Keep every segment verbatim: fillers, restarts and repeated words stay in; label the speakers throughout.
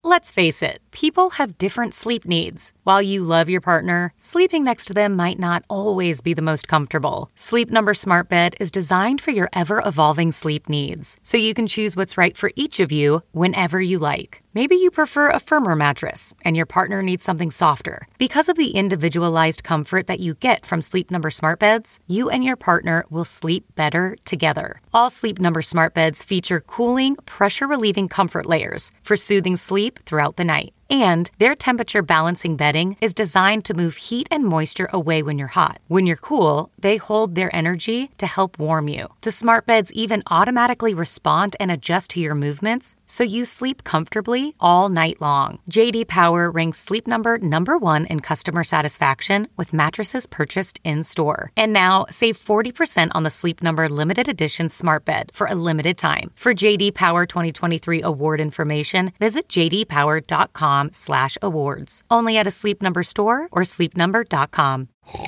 Speaker 1: Let's face it, people have different sleep needs. While you love your partner, sleeping next to them might not always be the most comfortable. Sleep Number Smart Bed is designed for your ever-evolving sleep needs, so you can choose what's right for each of you whenever you like. Maybe you prefer a firmer mattress, and your partner needs something softer. Because of the individualized comfort that you get from Sleep Number Smart Beds, you and your partner will sleep better together. All Sleep Number Smart Beds feature cooling, pressure-relieving comfort layers for soothing sleep throughout the night. And their temperature balancing bedding is designed to move heat and moisture away when you're hot. When you're cool, they hold their energy to help warm you. The smart beds even automatically respond and adjust to your movements, so you sleep comfortably all night long. J D Power ranks Sleep Number number one in customer satisfaction with mattresses purchased in-store. And now, save forty percent on the Sleep Number limited edition smart bed for a limited time. For J D Power twenty twenty-three award information, visit j d power dot com slash awards. Only at a Sleep Number store or sleep number dot com.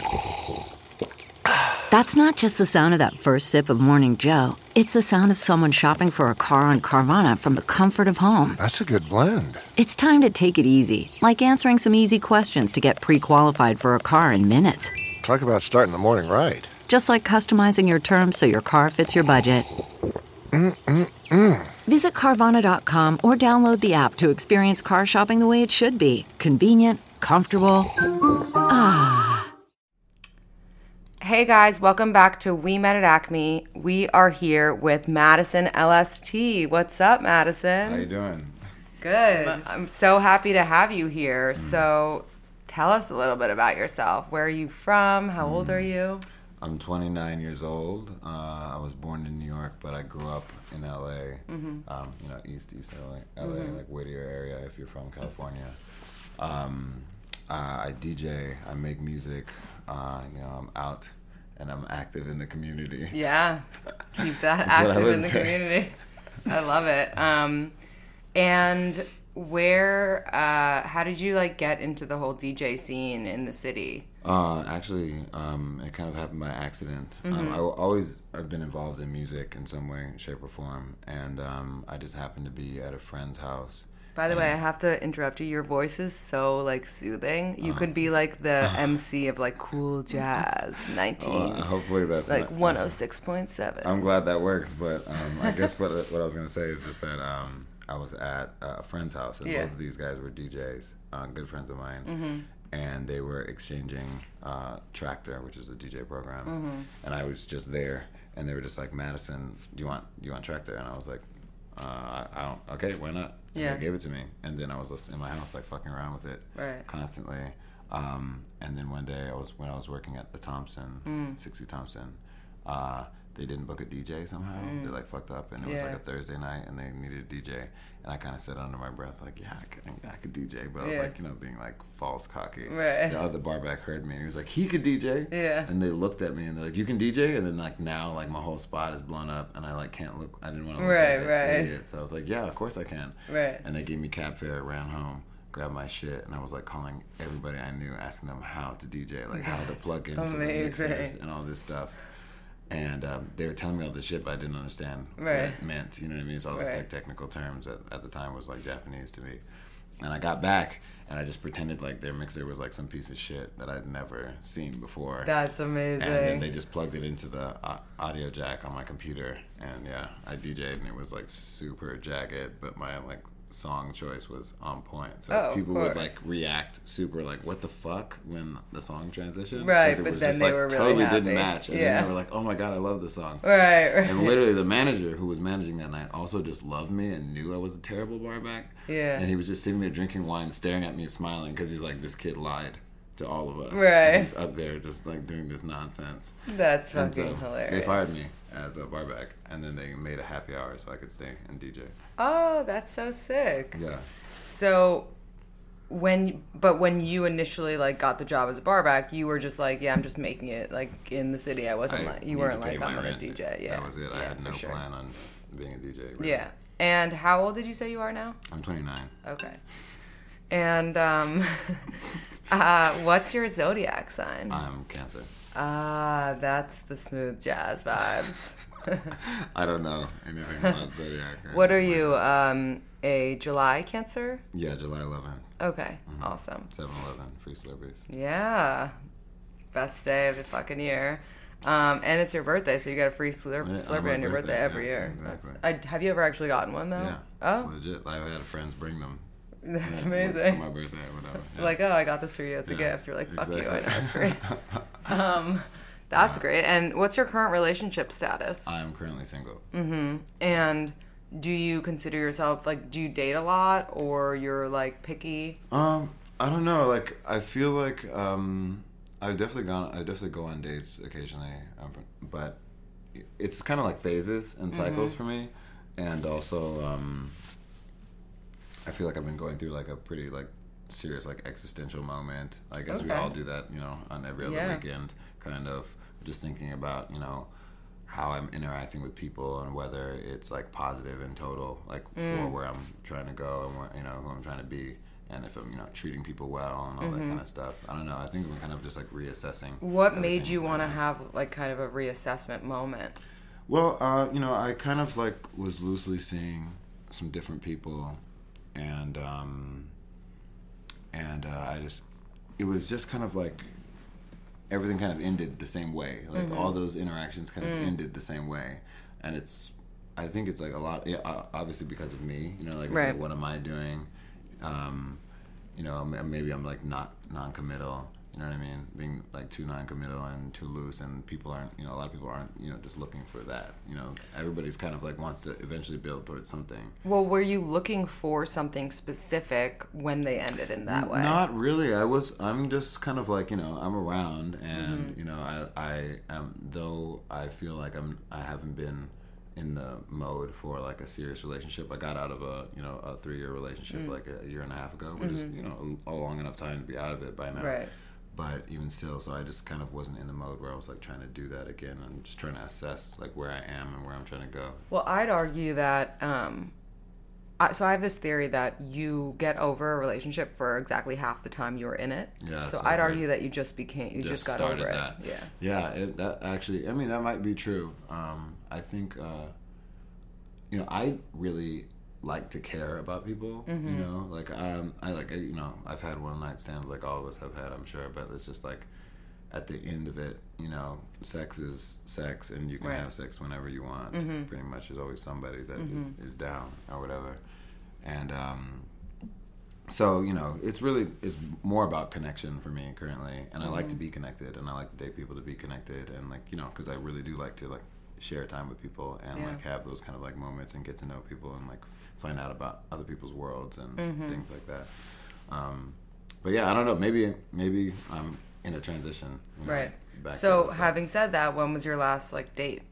Speaker 2: That's not just the sound of that first sip of Morning Joe. It's the sound of someone shopping for a car on Carvana from the comfort of home.
Speaker 3: That's a good blend.
Speaker 2: It's time to take it easy, like answering some easy questions to get pre-qualified for a car in minutes.
Speaker 3: Talk about starting the morning right.
Speaker 2: Just like customizing your terms so your car fits your budget.
Speaker 3: Mm-mm-mm.
Speaker 2: Visit Carvana dot com or download the app to experience car shopping the way it should be. Convenient, comfortable. Ah.
Speaker 4: Hey guys, welcome back to We Met at Acme. We are here with Madison L S T. What's up, Madison?
Speaker 5: How you doing?
Speaker 4: Good. I'm so happy to have you here. Mm. So tell us a little bit about yourself. Where are you from? How mm. old are you?
Speaker 5: I'm twenty-nine years old. Uh, I was born in New York, but I grew up in L A. Mm-hmm. Um, you know, East East L A, L A mm-hmm. like Whittier area. If you're from California, um, uh, I D J. I make music. Uh, you know, I'm out and I'm active in the community.
Speaker 4: Yeah, keep that active in the say. community. I love it. Um, and where? Uh, how did you like get into the whole D J scene in the city?
Speaker 5: Uh, actually, um, it kind of happened by accident. Mm-hmm. Um, I w- always I've been involved in music in some way, shape, or form, and um, I just happened to be at a friend's house.
Speaker 4: By the way, I have to interrupt you. Your voice is so like soothing. You uh, could be like the uh, M C of like Cool Jazz nineteen.
Speaker 5: Uh, hopefully that's
Speaker 4: like one oh six point seven.
Speaker 5: I'm glad that works, but um, I guess what what I was gonna say is just that um, I was at a friend's house, and yeah. both of these guys were D Js, uh, good friends of mine. Mm-hmm. And they were exchanging uh, Tractor, which is a D J program, mm-hmm. and I was just there, and they were just like, Madison, do you want do you want Tractor? And I was like, uh, I, I don't. Okay, why not? And yeah. they gave it to me, and then I was just in my house like fucking around with it
Speaker 4: right.
Speaker 5: constantly. Um, and then one day I was when I was working at the Thompson, mm. sixty Thompson. Uh, they didn't book a D J somehow. Mm. They like fucked up, and it yeah. was like a Thursday night, and they needed a D J. And I kind of said under my breath, like, yeah, I could, I could D J, but I was yeah. like, you know, being like false cocky.
Speaker 4: Right.
Speaker 5: The other barback heard me, and he was like, he could D J.
Speaker 4: Yeah.
Speaker 5: And they looked at me, and they're like, you can D J? And then like now, like my whole spot is blown up, and I like can't look. I didn't want to look
Speaker 4: right,
Speaker 5: like
Speaker 4: right.
Speaker 5: an idiot. So I was like, yeah, of course I can.
Speaker 4: Right.
Speaker 5: And they gave me cab fare, ran home, grabbed my shit, and I was like calling everybody I knew, asking them how to D J, like how to plug into
Speaker 4: amazing.
Speaker 5: the mixers and all this stuff. And um, they were telling me all this shit, but I didn't understand
Speaker 4: right.
Speaker 5: what it meant. You know what I mean? So all these
Speaker 4: right.
Speaker 5: like technical terms at, at the time was like Japanese to me. And I got back, and I just pretended like their mixer was like some piece of shit that I'd never seen before.
Speaker 4: That's amazing.
Speaker 5: And then they just plugged it into the uh, audio jack on my computer, and yeah, I D J'd, and it was like super jagged, but my like song choice was on point. So
Speaker 4: oh,
Speaker 5: people would like react super like, what the fuck, when the song transitioned.
Speaker 4: Right, but
Speaker 5: was
Speaker 4: then
Speaker 5: just,
Speaker 4: they
Speaker 5: like,
Speaker 4: were really
Speaker 5: totally
Speaker 4: happy.
Speaker 5: didn't match. And
Speaker 4: yeah.
Speaker 5: then they were like, oh my god, I love this song.
Speaker 4: Right, right.
Speaker 5: And literally the manager who was managing that night also just loved me and knew I was a terrible barback.
Speaker 4: Yeah.
Speaker 5: And he was just sitting there drinking wine, staring at me and smiling, because he's like, this kid lied to all of us.
Speaker 4: Right.
Speaker 5: And he's up there just like doing this nonsense.
Speaker 4: That's fucking
Speaker 5: so
Speaker 4: hilarious.
Speaker 5: They fired me as a barback, and then they made a happy hour so I could stay and D J.
Speaker 4: Oh, that's so sick.
Speaker 5: Yeah.
Speaker 4: So when but when you initially like got the job as a barback, you were just like, yeah, I'm just making it like in the city. I wasn't
Speaker 5: I
Speaker 4: like you weren't like I'm gonna D J. Yeah.
Speaker 5: That was it.
Speaker 4: Yeah,
Speaker 5: I had no
Speaker 4: sure.
Speaker 5: plan on being a D J. Really.
Speaker 4: Yeah. And how old did you say you are now?
Speaker 5: I'm twenty-nine.
Speaker 4: Okay. And um uh what's your zodiac sign?
Speaker 5: I'm Cancer.
Speaker 4: Ah, that's the smooth jazz vibes.
Speaker 5: I don't know anything about zodiac.
Speaker 4: What are you? Um, a July Cancer?
Speaker 5: Yeah, July eleventh.
Speaker 4: Okay, mm-hmm. Awesome.
Speaker 5: seven eleven, free Slurpees.
Speaker 4: Yeah. Best day of the fucking year. Um, and it's your birthday, so you get a free slurp,
Speaker 5: yeah,
Speaker 4: Slurpee on your birthday, birthday every
Speaker 5: yeah,
Speaker 4: year.
Speaker 5: Exactly.
Speaker 4: I, have you ever actually gotten one, though?
Speaker 5: Yeah.
Speaker 4: Oh?
Speaker 5: Legit. I've had friends bring them.
Speaker 4: That's
Speaker 5: yeah,
Speaker 4: amazing.
Speaker 5: For my birthday or whatever. Yeah.
Speaker 4: Like, oh, I got this for you as a
Speaker 5: yeah,
Speaker 4: gift. You're like, fuck
Speaker 5: exactly.
Speaker 4: you, I know, it's great. um, that's yeah. great. And what's your current relationship status?
Speaker 5: I am currently single.
Speaker 4: Mm-hmm. And do you consider yourself, like, do you date a lot, or you're, like, picky?
Speaker 5: Um, I don't know. Like, I feel like, um... I've definitely gone. I definitely go on dates occasionally, um, but it's kind of like phases and cycles mm-hmm. for me. And also, um, I feel like I've been going through like a pretty like serious like existential moment. I guess okay. we all do that, you know, on every other yeah. weekend. Kind of just thinking about, you know, how I'm interacting with people and whether it's like positive and total, like mm. for where I'm trying to go and where, you know, who I'm trying to be. And if I'm, you know, treating people well and all mm-hmm. that kind of stuff. I don't know. I think we're kind of just like reassessing.
Speaker 4: What made you want to have like kind of a reassessment moment?
Speaker 5: Well, uh, you know, I kind of like was loosely seeing some different people, and um, and uh, I just, it was just kind of like everything kind of ended the same way. Like mm-hmm. all those interactions kind of mm. ended the same way, and it's, I think it's like a lot. Yeah, obviously because of me. You know, like,
Speaker 4: right.
Speaker 5: it's like what am I doing? Um, you know, maybe I'm like not non-committal, you know what I mean? Being like too non-committal and too loose, and people aren't, you know, a lot of people aren't, you know, just looking for that. You know, everybody's kind of like wants to eventually build towards something.
Speaker 4: Well, were you looking for something specific when they ended in that way?
Speaker 5: Not really. I was, I'm just kind of like, you know, I'm around, and, mm-hmm. you know, I, I am, though I feel like I'm, I haven't been in the mode for like a serious relationship. I got out of a, you know, a three-year relationship mm. like a year and a half ago, which mm-hmm. is, you know, a, a long enough time to be out of it by now.
Speaker 4: Right.
Speaker 5: But even still, so I just kind of wasn't in the mode where I was like trying to do that again. I'm just trying to assess like where I am and where I'm trying to go.
Speaker 4: Well, I'd argue that, um, I, so I have this theory that you get over a relationship for exactly half the time you were in it.
Speaker 5: Yeah.
Speaker 4: So, so I'd argue that you just became, you just, just got over
Speaker 5: that.
Speaker 4: it. Yeah.
Speaker 5: Yeah. It, that actually, I mean, that might be true. Um, I think, uh, you know, I really like to care about people, mm-hmm. you know, like, um, I like, you know, I've had one night stands like all of us have had, I'm sure, but it's just like, at the end of it, you know, sex is sex, and you can right. have sex whenever you want. Mm-hmm. Pretty much there's always somebody that mm-hmm. is, is down or whatever. And, um, so, you know, it's really, it's more about connection for me currently, and mm-hmm. I like to be connected, and I like to date people to be connected, and like, you know, because I really do like to like share time with people and yeah. like have those kind of like moments and get to know people and like find out about other people's worlds and mm-hmm. things like that. Um, but yeah, I don't know. Maybe maybe I'm in a transition. You know,
Speaker 4: right. Back so having said that, when was your last like date?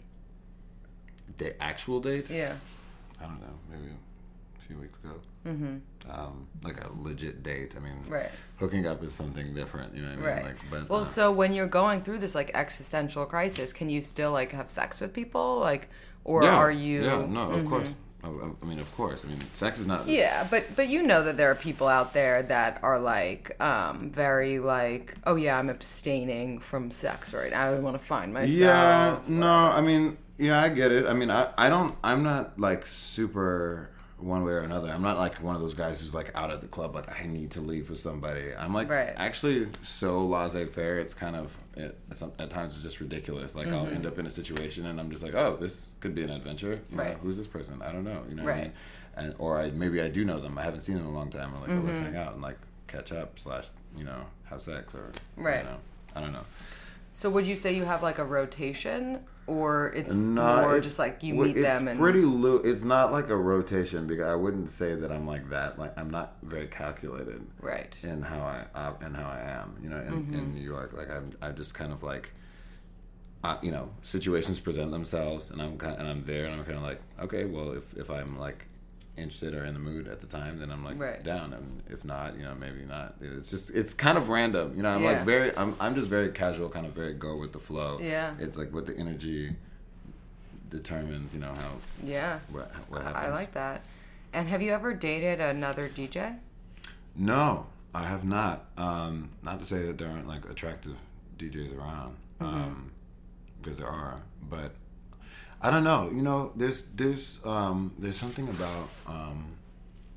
Speaker 5: The actual date?
Speaker 4: Yeah.
Speaker 5: I don't know. Maybe a few weeks ago.
Speaker 4: Mm-hmm.
Speaker 5: Um, like a legit date. I mean,
Speaker 4: right.
Speaker 5: hooking up is something different. You know what I mean?
Speaker 4: Right.
Speaker 5: Like, but,
Speaker 4: well,
Speaker 5: uh,
Speaker 4: so when you're going through this like existential crisis, can you still like have sex with people? Like, or
Speaker 5: yeah,
Speaker 4: are you?
Speaker 5: Yeah. No.
Speaker 4: Mm-hmm.
Speaker 5: Of course. I mean, of course. I mean, sex is not.
Speaker 4: Yeah, but but you know that there are people out there that are like um, very like, oh yeah, I'm abstaining from sex right now. I want to find myself.
Speaker 5: Yeah. No. I mean, yeah, I get it. I mean, I I don't. I'm not like super one way or another. I'm not like one of those guys who's like out at the club like I need to leave with somebody. I'm like
Speaker 4: right.
Speaker 5: actually so laissez-faire. It's kind of it, it's, at times it's just ridiculous. Like mm-hmm. I'll end up in a situation and I'm just like, oh, this could be an adventure. You
Speaker 4: right.
Speaker 5: know, who's this person? I don't know. You know
Speaker 4: right.
Speaker 5: what I mean? And or I maybe I do know them. I haven't seen them in a long time. Or like
Speaker 4: mm-hmm.
Speaker 5: oh, let's hang out and like catch up slash you know have sex or
Speaker 4: right.
Speaker 5: You know, I don't know.
Speaker 4: So would you say you have like a rotation? Or it's
Speaker 5: not,
Speaker 4: more
Speaker 5: it's,
Speaker 4: just like you meet
Speaker 5: it's
Speaker 4: them and...
Speaker 5: It's pretty loose. It's not like a rotation because I wouldn't say that I'm like that. Like I'm not very calculated.
Speaker 4: Right.
Speaker 5: In how I uh, in how I am. You know, in, mm-hmm. in New York, like I'm I just kind of like, uh, you know, situations present themselves, and I'm kind and I'm there, and I'm kind of like, okay, well, if if I'm like interested or in the mood at the time, then I'm like
Speaker 4: right.
Speaker 5: down, and if not, you know, maybe not. It's just it's kind of random, you know. I'm
Speaker 4: yeah.
Speaker 5: like very I'm I'm just very casual, kind of very go with the flow.
Speaker 4: Yeah,
Speaker 5: it's like what the energy determines, you know, how
Speaker 4: yeah
Speaker 5: what, what happens.
Speaker 4: I like that. And have you ever dated another D J?
Speaker 5: No, I have not. Um, not to say that there aren't like attractive D Js around, mm-hmm. um, because there are, but. I don't know. You know, there's there's um, there's something about um,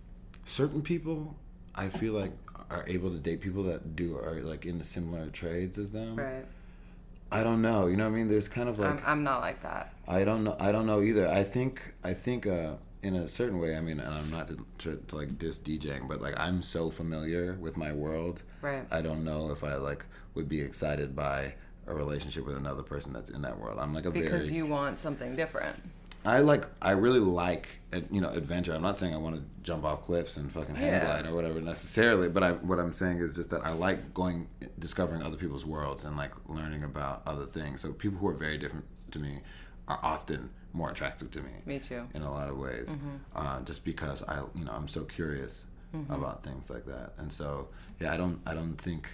Speaker 5: certain people, I feel like, are able to date people that do are like in similar trades as them.
Speaker 4: Right.
Speaker 5: I don't know. You know what I mean? There's kind of like
Speaker 4: I'm, I'm not like that.
Speaker 5: I don't know. I don't know either. I think. I think. Uh, in a certain way. I mean, and I'm not to, to, to like diss DJing, but like I'm so familiar with my world.
Speaker 4: Right.
Speaker 5: I don't know if I like would be excited by a relationship with another person that's in that world. I'm like a
Speaker 4: because
Speaker 5: very
Speaker 4: because you want something different.
Speaker 5: I like. I really like, you know, adventure. I'm not saying I want to jump off cliffs and fucking hang
Speaker 4: Yeah.
Speaker 5: glide or whatever necessarily, but I, what I'm saying is just that I like going, discovering other people's worlds and like learning about other things. So people who are very different to me are often more attractive to me.
Speaker 4: Me too.
Speaker 5: In a lot of ways, mm-hmm. uh, just because I, you know, I'm so curious mm-hmm. about things like that, and so yeah, I don't, I don't think.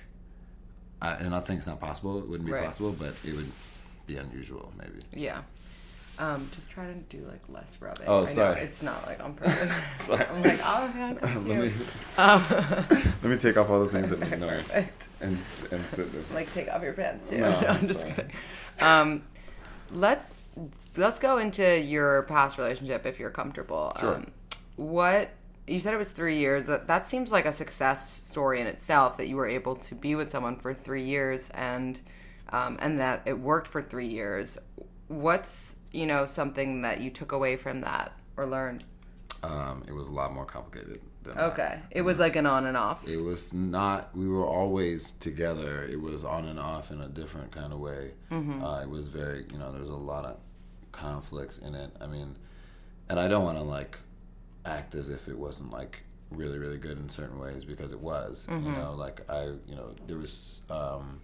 Speaker 5: I, I'm not saying it's not possible. It wouldn't be
Speaker 4: right. possible,
Speaker 5: but it would be unusual, maybe.
Speaker 4: Yeah. Um, just try to do like less rubbing.
Speaker 5: Oh,
Speaker 4: I
Speaker 5: sorry.
Speaker 4: Know it's not like on purpose.
Speaker 5: Sorry.
Speaker 4: I'm like, oh, man,
Speaker 5: let me
Speaker 4: um,
Speaker 5: let me take off all the things that make noise and and sit there.
Speaker 4: Like take off your pants too.
Speaker 5: No,
Speaker 4: no I'm just
Speaker 5: sorry.
Speaker 4: kidding. Um, let's let's go into your past relationship if you're comfortable.
Speaker 5: Sure.
Speaker 4: Um, what you said it was three years. That that seems like a success story in itself. That you were able to be with someone for three years and um, and that it worked for three years. What's you know something that you took away from that or learned?
Speaker 5: Um, it was a lot more complicated than
Speaker 4: okay.
Speaker 5: that.
Speaker 4: It, it was, was like an on and off.
Speaker 5: It was not. We were always together. It was on and off in a different kind of way. Mm-hmm. Uh, it was very, you know, there was a lot of conflicts in it. I mean, and I don't want to like act as if it wasn't like really, really good in certain ways because it was. Mm-hmm. You know, like I, you know, there was. Um,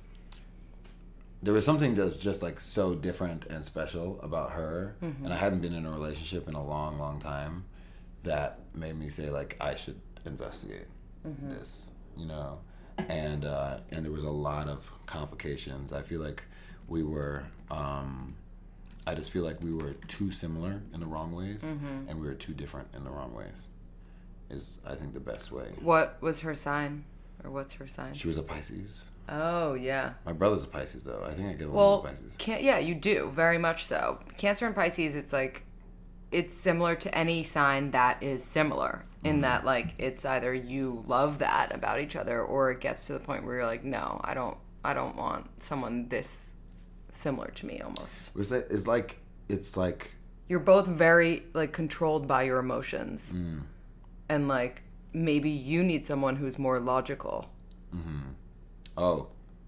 Speaker 5: There was something that's just like so different and special about her, mm-hmm. and I hadn't been in a relationship in a long, long time. That made me say like I should investigate mm-hmm. this, you know, and uh, and there was a lot of complications. I feel like we were, um, I just feel like we were too similar in the wrong ways, mm-hmm. and we were too different in the wrong ways. Is I think the best way.
Speaker 4: What was her sign, or what's her sign?
Speaker 5: She was a Pisces.
Speaker 4: Oh, yeah.
Speaker 5: My brother's a Pisces, though. I think I get along
Speaker 4: well,
Speaker 5: with Pisces.
Speaker 4: Can, yeah, you do. Very much so. Cancer and Pisces, it's like, it's similar to any sign that is similar in mm-hmm. that, like, it's either you love that about each other or it gets to the point where you're like, no, I don't, I don't want someone this similar to me almost.
Speaker 5: It's like, it's like, it's like...
Speaker 4: You're both very, like, controlled by your emotions.
Speaker 5: Mm.
Speaker 4: And, like, maybe you need someone who's more logical.
Speaker 5: Mm-hmm. Oh.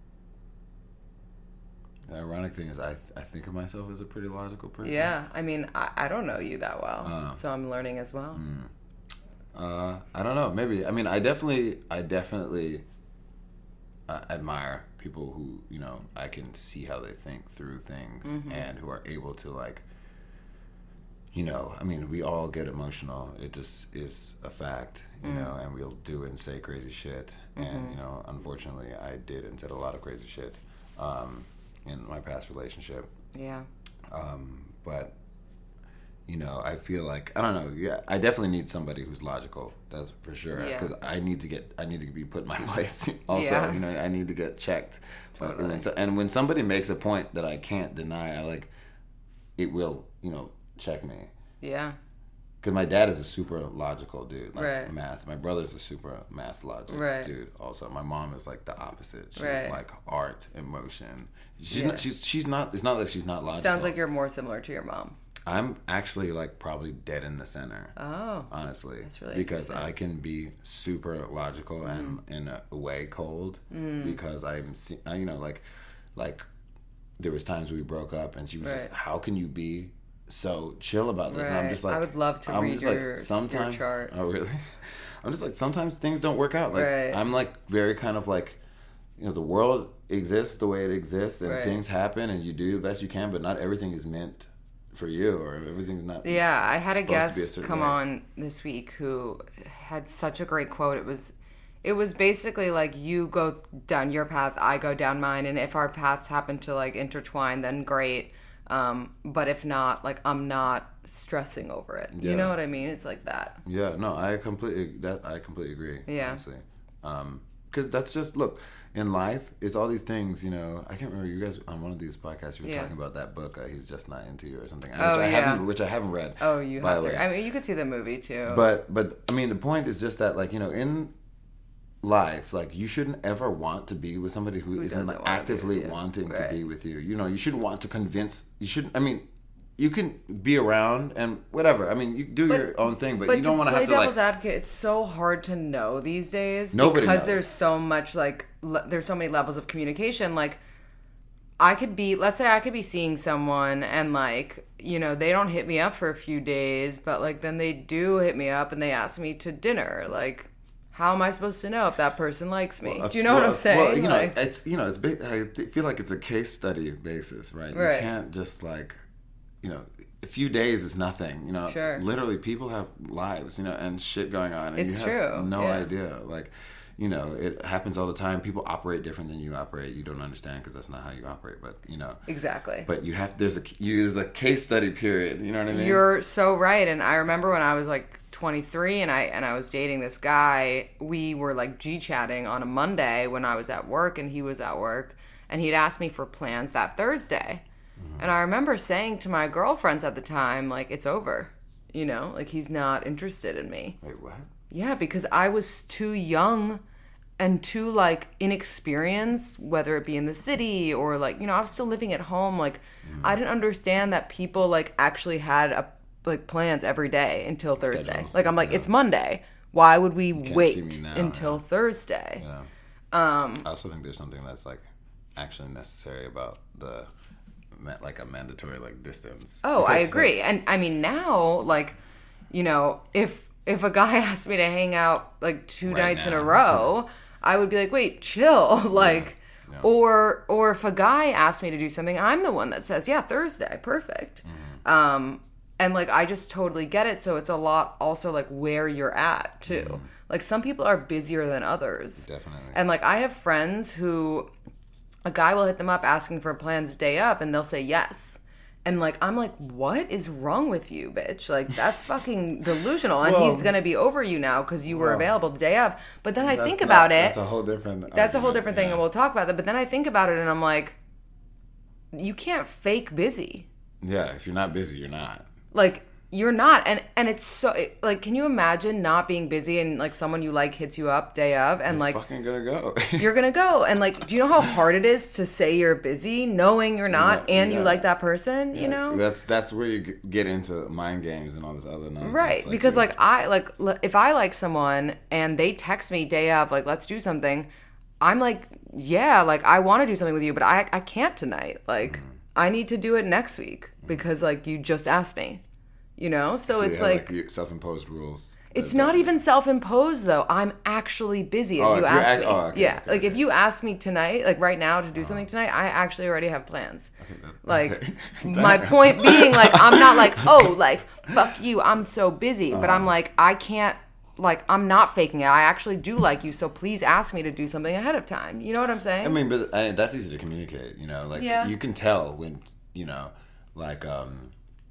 Speaker 5: The ironic thing is I th- I think of myself as a pretty logical person.
Speaker 4: Yeah. I mean, I, I don't know you that well. Uh, so I'm learning as well.
Speaker 5: Mm. Uh, I don't know. Maybe. I mean, I definitely, I definitely uh, admire people who, you know, I can see how they think through things mm-hmm. and who are able to, like, you know, I mean, we all get emotional. It just is a fact, you mm. know, and we'll do and say crazy shit. Mm-hmm. And, you know, unfortunately, I did and said a lot of crazy shit um, in my past relationship.
Speaker 4: Yeah.
Speaker 5: Um, but, you know, I feel like, I don't know, yeah, I definitely need somebody who's logical, that's for sure. Because yeah. I need to get, I need to be put in my place also, yeah. you know, I need to get checked. Totally. But when so, and when somebody makes a point that I can't deny, I like, it will, you know, check me.
Speaker 4: Yeah.
Speaker 5: Because my dad is a super logical dude, like
Speaker 4: right.
Speaker 5: math. My brother's a super math logic
Speaker 4: right.
Speaker 5: dude. Also, my mom is like the opposite. She's
Speaker 4: right.
Speaker 5: like art, emotion. She's
Speaker 4: yeah.
Speaker 5: not. She's she's not. It's not that she's not logical.
Speaker 4: Sounds like you're more similar to your mom.
Speaker 5: I'm actually like probably dead in the center.
Speaker 4: Oh,
Speaker 5: honestly,
Speaker 4: that's really
Speaker 5: because I can be super logical mm. and in a way cold mm. because I'm, you know, like, like there was times we broke up and she was right. just, how can you be so chill about this?
Speaker 4: Right.
Speaker 5: And I'm just like,
Speaker 4: I would love to
Speaker 5: I'm
Speaker 4: read
Speaker 5: just
Speaker 4: your,
Speaker 5: like, sometimes,
Speaker 4: your chart.
Speaker 5: Oh, really? I'm just like, sometimes things don't work out. Like,
Speaker 4: right.
Speaker 5: I'm like very kind of like, you know, the world exists the way it exists and right. things happen and you do the best you can, but not everything is meant for you or everything's not.
Speaker 4: Yeah, I had a guest
Speaker 5: a
Speaker 4: come
Speaker 5: way.
Speaker 4: on this week who had such a great quote. It was, it was basically like you go down your path, I go down mine, and if our paths happen to like intertwine, then great. Um, but if not, like I'm not stressing over it. Yeah. You know what I mean? It's like that.
Speaker 5: Yeah, no, I completely that I completely agree.
Speaker 4: Yeah.
Speaker 5: Honestly. Um, because that's just, look, in life, it's all these things, you know. I can't remember, you guys, on one of these podcasts, you were yeah. talking about that book, uh, He's Just Not Into You or something.
Speaker 4: Oh,
Speaker 5: which I
Speaker 4: yeah.
Speaker 5: haven't, which I haven't read.
Speaker 4: Oh, you have to. I mean, you could see the movie, too.
Speaker 5: But, but I mean, the point is just that, like, you know, in life, like, you shouldn't ever want to be with somebody who, who isn't like, actively to wanting right. to be with you. You know, you shouldn't want to convince, you shouldn't, I mean, you can be around and whatever. I mean, you do but, your own thing, but, but you don't want to have to, like... But to play devil's
Speaker 4: advocate, it's so hard to know these days.
Speaker 5: Nobody
Speaker 4: Because
Speaker 5: knows.
Speaker 4: there's so much, like, le- there's so many levels of communication. Like, I could be, let's say I could be seeing someone and, like, you know, they don't hit me up for a few days, but, like, then they do hit me up and they ask me to dinner. Like, how am I supposed to know if that person likes me?
Speaker 5: Well,
Speaker 4: do you know
Speaker 5: well,
Speaker 4: what I'm saying?
Speaker 5: Well, you
Speaker 4: like,
Speaker 5: know, it's, you know, it's, I feel like it's a case study basis, right?
Speaker 4: right.
Speaker 5: You can't just, like, you know... A few days is nothing, you know.
Speaker 4: Sure.
Speaker 5: Literally, people have lives, you know, and shit going on, and
Speaker 4: it's
Speaker 5: you have
Speaker 4: true.
Speaker 5: no
Speaker 4: yeah.
Speaker 5: idea. Like, you know, it happens all the time. People operate different than you operate. You don't understand because that's not how you operate. But you know,
Speaker 4: exactly.
Speaker 5: But you have there's a you use a case study period. You know what I mean?
Speaker 4: You're so right. And I remember when I was like twenty-three and I and I was dating this guy. We were like G chatting on a Monday when I was at work and he was at work, and he'd asked me for plans that Thursday. And I remember saying to my girlfriends at the time, like, it's over, you know, like, he's not interested in me.
Speaker 5: Wait, what?
Speaker 4: Yeah, because I was too young and too, like, inexperienced, whether it be in the city or, like, you know, I was still living at home. Like, mm. I didn't understand that people, like, actually had, a, like, plans every day until Thursday. Schedules. Like, I'm like, yeah. It's Monday. Why would we wait now, until yeah. Thursday?
Speaker 5: Yeah.
Speaker 4: Um,
Speaker 5: I also think there's something that's, like, actually necessary about the... like a mandatory like distance.
Speaker 4: Oh,
Speaker 5: because
Speaker 4: I agree. Like, and I mean now, like, you know, if if a guy asked me to hang out like two right nights now. in a row, I would be like, wait, chill. like yeah. Yeah. or or if a guy asked me to do something, I'm the one that says, yeah, Thursday, perfect. Mm-hmm. Um and like I just totally get it. So it's a lot also like where you're at too. Mm-hmm. Like some people are busier than others.
Speaker 5: Definitely.
Speaker 4: And like I have friends who a guy will hit them up asking for plans day up and they'll say yes. And like, I'm like, what is wrong with you, bitch? Like, that's fucking delusional. And well, he's going to be over you now because you were well, available the day of. But then I think
Speaker 5: not,
Speaker 4: about it.
Speaker 5: That's a whole different
Speaker 4: That's
Speaker 5: argument,
Speaker 4: a whole different thing
Speaker 5: yeah.
Speaker 4: and we'll talk about that. But then I think about it and I'm like, you can't fake busy.
Speaker 5: Yeah, if you're not busy, you're not.
Speaker 4: Like, you're not. And and it's so, like, can you imagine not being busy and, like, someone you like hits you up day of and,
Speaker 5: you're
Speaker 4: like...
Speaker 5: fucking gonna go.
Speaker 4: You're gonna go. And, like, do you know how hard it is to say you're busy knowing you're not yeah, and yeah. you like that person,
Speaker 5: yeah.
Speaker 4: you know?
Speaker 5: That's that's where you get into mind games and all this other nonsense.
Speaker 4: Right.
Speaker 5: Like,
Speaker 4: because, like, I, like, if I like someone and they text me day of, like, let's do something, I'm like, yeah, like, I want to do something with you, but I, I can't tonight. Like, mm-hmm. I need to do it next week because, like, you just asked me. You know, so, so it's like,
Speaker 5: like self-imposed rules.
Speaker 4: It's not even self-imposed though. I'm actually busy. If
Speaker 5: oh,
Speaker 4: you
Speaker 5: if
Speaker 4: ask
Speaker 5: act-
Speaker 4: me,
Speaker 5: oh, okay,
Speaker 4: yeah,
Speaker 5: okay,
Speaker 4: like
Speaker 5: okay.
Speaker 4: if you ask me tonight, like right now, to do
Speaker 5: uh,
Speaker 4: something tonight, I actually already have plans.
Speaker 5: Okay, that,
Speaker 4: like
Speaker 5: okay.
Speaker 4: my point being, like I'm not like, oh, like fuck you, I'm so busy, uh, but I'm like I can't. Like, I'm not faking it. I actually do like you, so please ask me to do something ahead of time. You know what I'm saying?
Speaker 5: I mean, but I, that's easy to communicate. You know, like
Speaker 4: yeah.
Speaker 5: you can tell when you know, like um.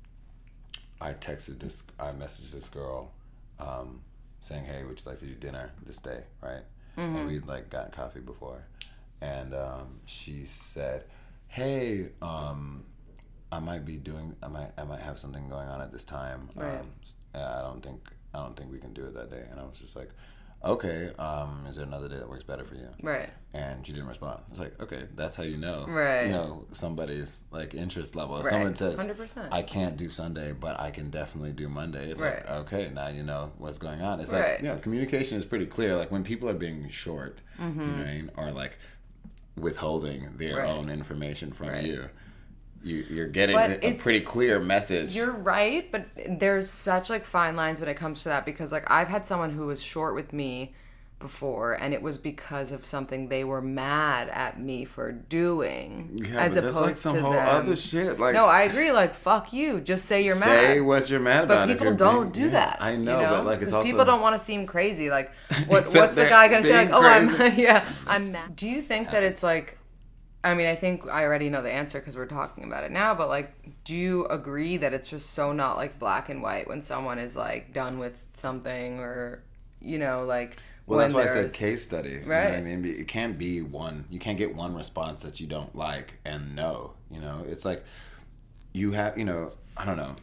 Speaker 5: I texted this, I messaged this girl um, saying, hey, would you like to do dinner this day, right? Mm-hmm. And we'd, like, gotten coffee before. And um, she said, hey, um, I might be doing, I might I might have something going on at this time.
Speaker 4: Right.
Speaker 5: Um, I don't think, I don't think we can do it that day. And I was just like, okay, um, is there another day that works better for you?
Speaker 4: Right.
Speaker 5: And she didn't respond. I was like, okay, that's how you know,
Speaker 4: right.
Speaker 5: you know, somebody's like interest level. If
Speaker 4: right.
Speaker 5: someone says,
Speaker 4: one hundred percent.
Speaker 5: I can't do Sunday, but I can definitely do Monday. It's
Speaker 4: right.
Speaker 5: like, okay, now you know what's going on. It's
Speaker 4: right.
Speaker 5: like, you know, communication is pretty clear. Like when people are being short,
Speaker 4: mm-hmm.
Speaker 5: you know what I mean? Or like withholding their
Speaker 4: right.
Speaker 5: own information from
Speaker 4: right.
Speaker 5: you. You, you're getting a, a pretty clear message.
Speaker 4: You're right, but there's such like fine lines when it comes to that because like I've had someone who was short with me before and it was because of something they were mad at me for doing
Speaker 5: yeah,
Speaker 4: as
Speaker 5: but
Speaker 4: opposed
Speaker 5: that's like some
Speaker 4: to
Speaker 5: whole
Speaker 4: them.
Speaker 5: other shit. Like,
Speaker 4: no, I agree. Like, fuck you. Just say you're
Speaker 5: say
Speaker 4: mad.
Speaker 5: Say what you're mad
Speaker 4: but
Speaker 5: about.
Speaker 4: But people
Speaker 5: if
Speaker 4: don't
Speaker 5: being,
Speaker 4: do
Speaker 5: yeah,
Speaker 4: that.
Speaker 5: I know,
Speaker 4: you know?
Speaker 5: but like it's also
Speaker 4: people don't want to seem crazy. Like, what, what's the guy gonna say? Like, oh, crazy. I'm yeah, I'm mad. Do you think that it's like? I mean, I think I already know the answer because we're talking about it now, but, like, do you agree that it's just so not, like, black and white when someone is, like, done with something or, you know, like,
Speaker 5: Well, that's why I said case study.
Speaker 4: Right.
Speaker 5: You know what I mean? It can't be one. You can't get one response that you don't like and no. You know, it's like you have, you know, I don't know.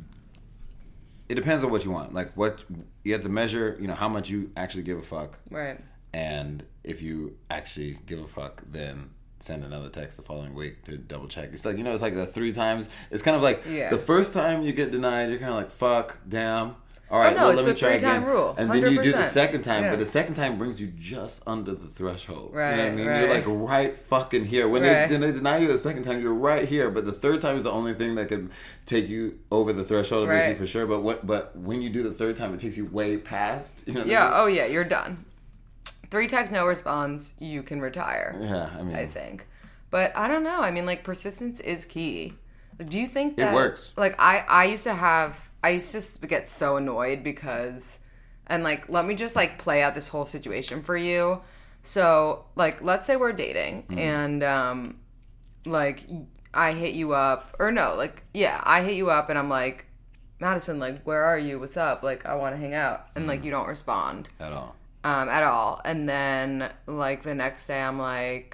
Speaker 5: It depends on what you want. Like what you have to measure, you know, how much you actually give a fuck.
Speaker 4: Right.
Speaker 5: And if you actually give a fuck, then send another text the following week to double check. It's like, you know, it's like the three times. It's kind of like yeah. the first time you get denied, you're kind of like, fuck, damn. All right,
Speaker 4: oh, no,
Speaker 5: well, let
Speaker 4: me
Speaker 5: try again.
Speaker 4: Rule.
Speaker 5: And then you do the second time,
Speaker 4: yeah.
Speaker 5: but the second time brings you just under the threshold.
Speaker 4: Right,
Speaker 5: you know what I mean?
Speaker 4: right.
Speaker 5: You're like right fucking here. When
Speaker 4: right.
Speaker 5: they, they deny you the second time, you're right here. But the third time is the only thing that can take you over the threshold and
Speaker 4: right.
Speaker 5: make you for sure. But what? But when you do the third time, it takes you way past. You know what
Speaker 4: yeah.
Speaker 5: I mean?
Speaker 4: Oh yeah. You're done. Three texts, no response. You can retire.
Speaker 5: Yeah. I mean.
Speaker 4: I think, but I don't know. I mean, like persistence is key. Do you think that
Speaker 5: it works?
Speaker 4: Like I, I used to have. I used to get so annoyed because. And, like, let me just, like, play out this whole situation for you. So, like, let's say we're dating. Mm-hmm. And, um, like, I hit you up. Or, no, like, yeah, I hit you up. And I'm like, Madison, like, where are you? What's up? Like, I want to hang out. And, like, you don't respond.
Speaker 5: At all.
Speaker 4: Um, at all. And then, like, the next day I'm like...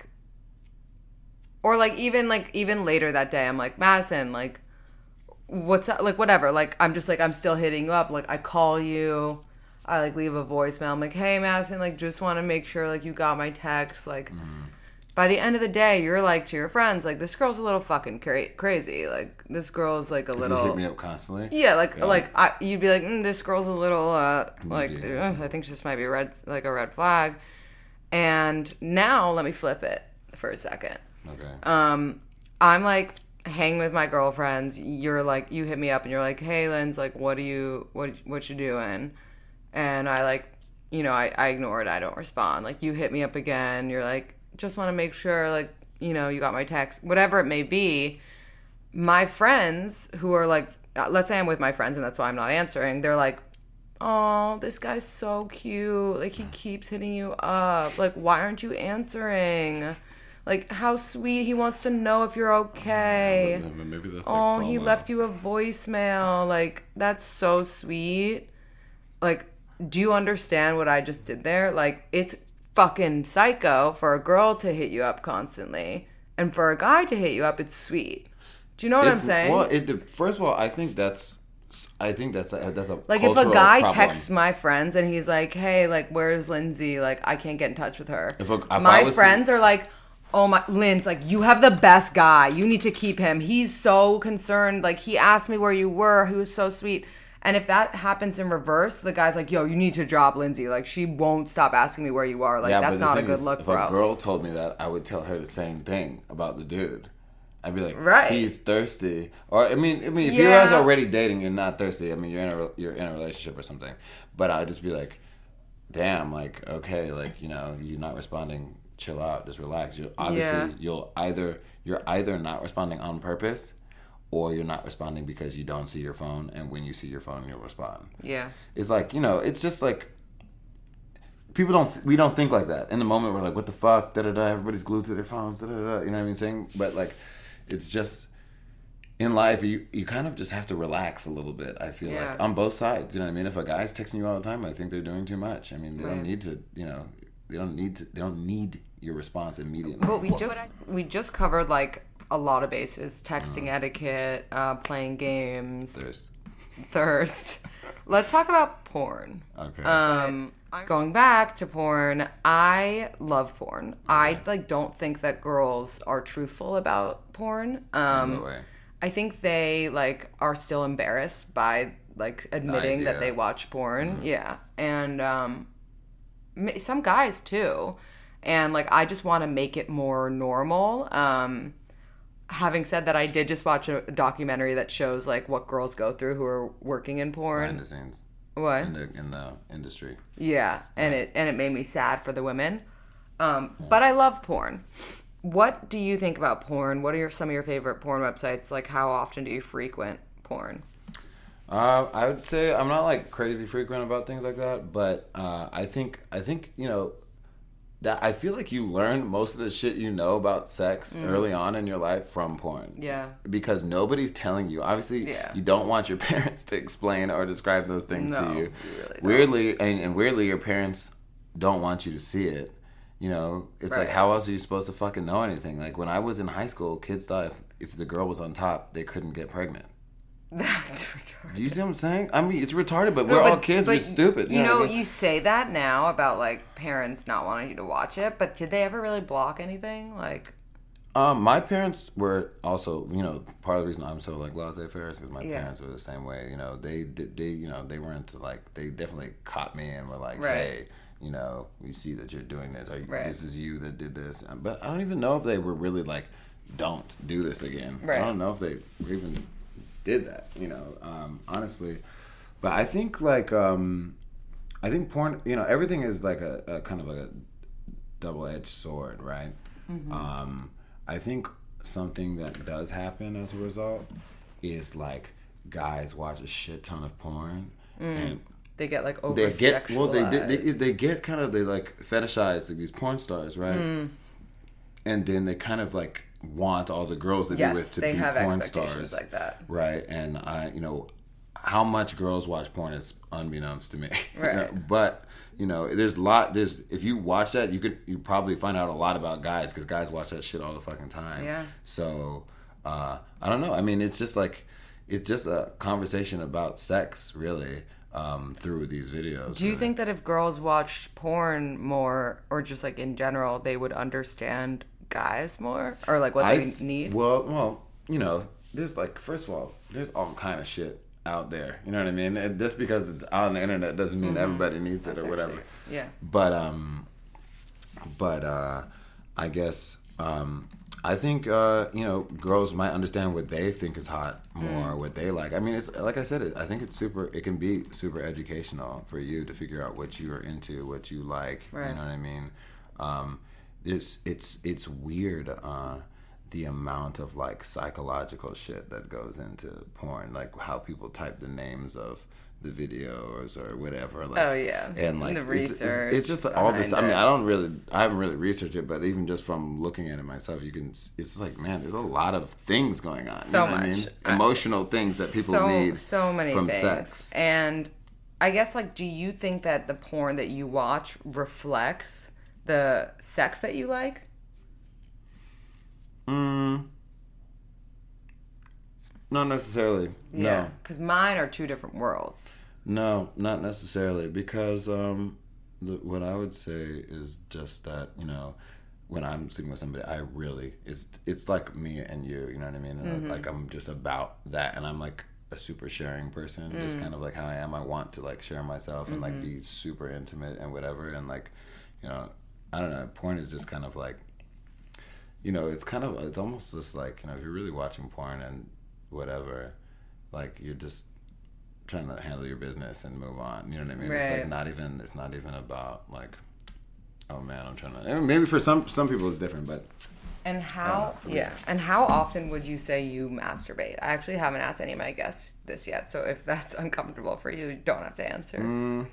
Speaker 4: Or, like, even, like, even later that day, I'm like, Madison, like, what's up? Like, whatever. Like, I'm just, like, I'm still hitting you up. Like, I call you... I, like, leave a voicemail. I'm like, hey, Madison, like, just want to make sure, like, you got my text. Like, mm-hmm. by the end of the day, you're, like, to your friends, like, this girl's a little fucking cra- crazy. Like, this girl's, like, a little...
Speaker 5: You hit me up constantly?
Speaker 4: Yeah, like, yeah. like I, you'd be like, mm, this girl's a little, uh, like, yeah. I think this might be a red, like, a red flag. And now, let me flip it for a second.
Speaker 5: Okay.
Speaker 4: Um, I'm, like... hang with my girlfriends. You're, like, you hit me up, and you're like, hey, Linz, like, what do you... What, what you doing? And I, like, you know, I, I ignore it. I don't respond. Like, you hit me up again. You're like, just want to make sure, like, you know, you got my text. Whatever it may be. My friends who are, like, let's say I'm with my friends and that's why I'm not answering. They're like, oh, this guy's so cute. Like, he keeps hitting you up. Like, why aren't you answering? Like, how sweet. He wants to know if you're okay.
Speaker 5: Maybe that's like
Speaker 4: oh, he left you a voicemail. Like, that's so sweet. Like, do you understand what I just did there? Like, it's fucking psycho for a girl to hit you up constantly. And for a guy to hit you up, it's sweet. Do you know what
Speaker 5: if,
Speaker 4: I'm saying?
Speaker 5: Well, it, first of all, I think that's... I think that's a, that's a
Speaker 4: like if a guy
Speaker 5: problem.
Speaker 4: texts my friends and he's like, hey, like, where's Lindsay? Like, I can't get in touch with her.
Speaker 5: If a, if
Speaker 4: my
Speaker 5: was
Speaker 4: friends to... are like, oh my, Linz, like, you have the best guy. You need to keep him. He's so concerned. Like, he asked me where you were. He was so sweet. And if that happens in reverse, the guy's like, yo, you need to drop Lindsay. Like, she won't stop asking me where you are. Like, yeah, that's not a good is, look,
Speaker 5: if
Speaker 4: bro.
Speaker 5: If a girl told me that, I would tell her the same thing about the dude. I'd be like,
Speaker 4: right.
Speaker 5: he's thirsty. Or, I mean, I mean, if
Speaker 4: yeah.
Speaker 5: you guys are already dating, you're not thirsty. I mean, you're in a, you're in a relationship or something. But I'd just be like, damn, like, okay, like, you know, you're not responding. Chill out. Just relax. You'll, obviously, yeah. you'll either, you're either not responding on purpose or you're not responding because you don't see your phone, and when you see your phone, you'll respond.
Speaker 4: Yeah.
Speaker 5: It's like, you know, it's just like, people don't, we don't think like that. In the moment, we're like, what the fuck, da-da-da, everybody's glued to their phones, da-da-da, you know what I mean, saying? But, like, it's just, in life, you, you kind of just have to relax a little bit, I feel yeah. like, on both sides, you know what I mean? If a guy's texting you all the time, I think they're doing too much. I mean, they right. don't need to, you know, they don't need to, they don't need your response immediately.
Speaker 4: Well, we just, we just covered, like, a lot of bases. Texting uh, etiquette, uh, playing games.
Speaker 5: Thirst.
Speaker 4: Thirst. Let's talk about porn.
Speaker 5: Okay.
Speaker 4: Um, going back to porn, I love porn. Okay. I, like, don't think that girls are truthful about porn. Um,
Speaker 5: no way.
Speaker 4: I think they, like, are still embarrassed by, like, admitting that they watch porn. Mm-hmm. Yeah. And um, some guys, too. And, like, I just want to make it more normal. Um... Having said that, I did just watch a documentary that shows, like, what girls go through who are working in porn.
Speaker 5: Behind the scenes.
Speaker 4: What?
Speaker 5: In the, in the industry.
Speaker 4: Yeah, and it and it made me sad for the women. Um, yeah. But I love porn. What do you think about porn? What are your, some of your favorite porn websites? Like, how often do you frequent porn?
Speaker 5: Uh, I would say I'm not, like, crazy frequent about things like that, but uh, I think I think you know. That I feel like you learn most of the shit you know about sex mm. early on in your life from porn.
Speaker 4: Yeah.
Speaker 5: Because nobody's telling you. Obviously, yeah. you don't want your parents to explain or describe those things
Speaker 4: no,
Speaker 5: to you.
Speaker 4: you really don't.
Speaker 5: Weirdly, and, and weirdly, your parents don't want you to see it. You know, it's
Speaker 4: right.
Speaker 5: like, how else are you supposed to fucking know anything? Like, when I was in high school, kids thought if, if the girl was on top, they couldn't get pregnant.
Speaker 4: That's retarded.
Speaker 5: Do you see what I'm saying? I mean, it's retarded, but no, we're but, all kids. We're stupid.
Speaker 4: You,
Speaker 5: you know,
Speaker 4: know
Speaker 5: I mean?
Speaker 4: You say that now about, like, parents not wanting you to watch it, but did they ever really block anything? Like...
Speaker 5: Um, my parents were also, you know, part of the reason I'm so, like, laissez-faire is because my yeah. parents were the same way. You know, they, they, you know, they weren't, like, they definitely caught me and were like, right. hey... You know, we see that you're doing this. Or right. this is you that did this. But I don't even know if they were really like, don't do this again. Right. I don't know if they even did that, you know, um, honestly. But I think like, um, I think porn, you know, everything is like a, a kind of like a double-edged sword, right? Mm-hmm. Um, I think something that does happen as a result is like guys watch a shit ton of porn mm. and
Speaker 4: they get like over they get
Speaker 5: well they, they they they get kind of they like fetishize like these porn stars, right? Mm. And then they kind of like want all the girls they yes, be with to
Speaker 4: they
Speaker 5: be
Speaker 4: have
Speaker 5: porn
Speaker 4: expectations
Speaker 5: stars
Speaker 4: like that,
Speaker 5: right? And I, you know, how much girls watch porn is unbeknownst to me,
Speaker 4: right?
Speaker 5: You know? But you know, there's a lot. There's if you watch that, you could you probably find out a lot about guys because guys watch that shit all the fucking time.
Speaker 4: Yeah.
Speaker 5: So uh, I don't know. I mean, it's just like it's just a conversation about sex, really. Um, through these videos.
Speaker 4: Do you
Speaker 5: right?
Speaker 4: think that if girls watched porn more, or just like in general, they would understand guys more, or like what
Speaker 5: I,
Speaker 4: they need?
Speaker 5: Well, well, you know, there's like first of all, there's all kind of shit out there. You know what I mean? And just because it's on the internet doesn't mean mm-hmm. everybody needs it That's or whatever.
Speaker 4: Actually, yeah.
Speaker 5: But um, but uh, I guess um. I think, uh, you know, girls might understand what they think is hot more, mm. what they like. I mean, it's like I said, it, I think it's super, it can be super educational for you to figure out what you are into, what you like. Right. You know what I mean? Um, it's, it's, it's weird, uh, the amount of, like, psychological shit that goes into porn. Like, how people type the names of the videos or whatever. Like,
Speaker 4: oh yeah,
Speaker 5: and like
Speaker 4: the
Speaker 5: it's,
Speaker 4: research.
Speaker 5: It's, it's just all this. I mean, I don't really, I haven't really researched it, but even just from looking at it myself, you can. It's like, man, there's a lot of things going on.
Speaker 4: So
Speaker 5: you know
Speaker 4: much
Speaker 5: what I mean? Emotional things that people
Speaker 4: so,
Speaker 5: need.
Speaker 4: So many
Speaker 5: from
Speaker 4: things.
Speaker 5: Sex.
Speaker 4: And I guess, like, do you think that the porn that you watch reflects the sex that you like?
Speaker 5: Mm. Not necessarily.
Speaker 4: Yeah,
Speaker 5: no.
Speaker 4: Because mine are two different worlds.
Speaker 5: No, not necessarily. Because um, the, what I would say is just that, you know, when I'm sleeping with somebody, I really, it's it's like me and you, you know what I mean? And mm-hmm. like I'm just about that. And I'm like a super sharing person, mm. just kind of like how I am. I want to like share myself and mm-hmm. like be super intimate and whatever. And like, you know, I don't know, porn is just kind of like, you know, it's kind of, it's almost just like, you know, if you're really watching porn and whatever, like you're just trying to handle your business and move on. You know what I mean?
Speaker 4: Right.
Speaker 5: It's like not even, it's not even about like, oh man, I'm trying to, and maybe for some some people it's different, but.
Speaker 4: And how, yeah, and how often would you say you masturbate? I actually haven't asked any of my guests this yet, so if that's uncomfortable for you, you don't have to answer.
Speaker 5: Mm,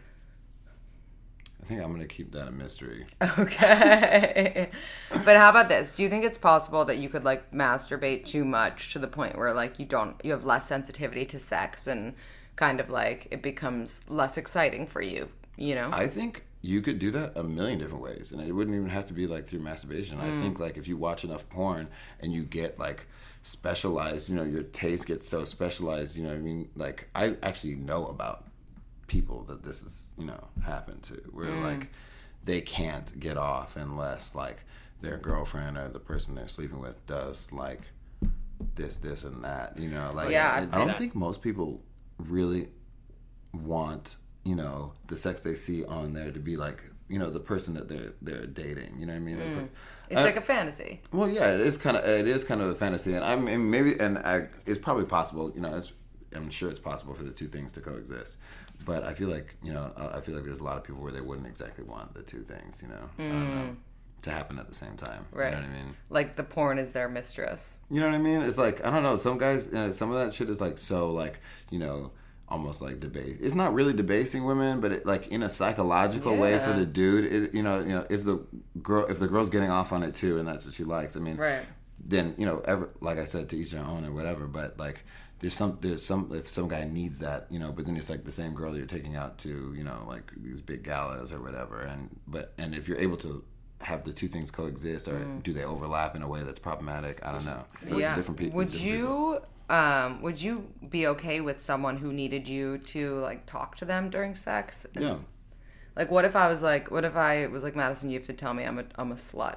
Speaker 5: I think I'm going to keep that a mystery.
Speaker 4: Okay. But how about this? Do you think it's possible that you could, like, masturbate too much to the point where, like, you don't, you have less sensitivity to sex and kind of, like, it becomes less exciting for you, you know?
Speaker 5: I think you could do that a million different ways, and it wouldn't even have to be, like, through masturbation. Mm. I think, like, if you watch enough porn and you get, like, specialized, you know, your taste gets so specialized, you know what I mean? Like, I actually know about people that this is, you know, happened to, where mm. like they can't get off unless like their girlfriend or the person they're sleeping with does like this, this, and that, you know, like
Speaker 4: yeah,
Speaker 5: I, I don't
Speaker 4: that.
Speaker 5: think most people really want, you know, the sex they see on there to be like, you know, the person that they're they're dating, you know what I mean?
Speaker 4: Mm.
Speaker 5: Like,
Speaker 4: it's I, like a fantasy.
Speaker 5: Well, yeah, it is kind of it is kind of a fantasy, and I mean maybe, and I, it's probably possible, you know, it's, I'm sure it's possible for the two things to coexist. But I feel like, you know, I feel like there's a lot of people where they wouldn't exactly want the two things, you know, mm. I don't know, to happen at the same time.
Speaker 4: Right.
Speaker 5: You know what I mean?
Speaker 4: Like the porn is their mistress.
Speaker 5: You know what I mean? It's like, I don't know, some guys, you know, some of that shit is like so like, you know, almost like debase. It's not really debasing women, but it, like in a psychological yeah. way for the dude, it, you know, you know, if the girl, if the girl's getting off on it too, and that's what she likes, I mean,
Speaker 4: right.
Speaker 5: then, you know, ever, like I said, to each their own or whatever, but like, there's some there's some if some guy needs that, you know, but then it's like the same girl you're taking out to, you know, like these big galas or whatever, and but and if you're able to have the two things coexist, or mm. do they overlap in a way that's problematic? I don't know. It's
Speaker 4: yeah.
Speaker 5: different people.
Speaker 4: Would
Speaker 5: different
Speaker 4: you people. um would you be okay with someone who needed you to like talk to them during sex? And,
Speaker 5: yeah.
Speaker 4: Like, what if I was like, what if I was like, Madison, you have to tell me I'm a I'm a slut?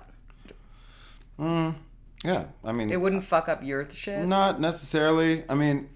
Speaker 5: Mm, yeah, I mean,
Speaker 4: it wouldn't fuck up your shit.
Speaker 5: Not necessarily. I mean,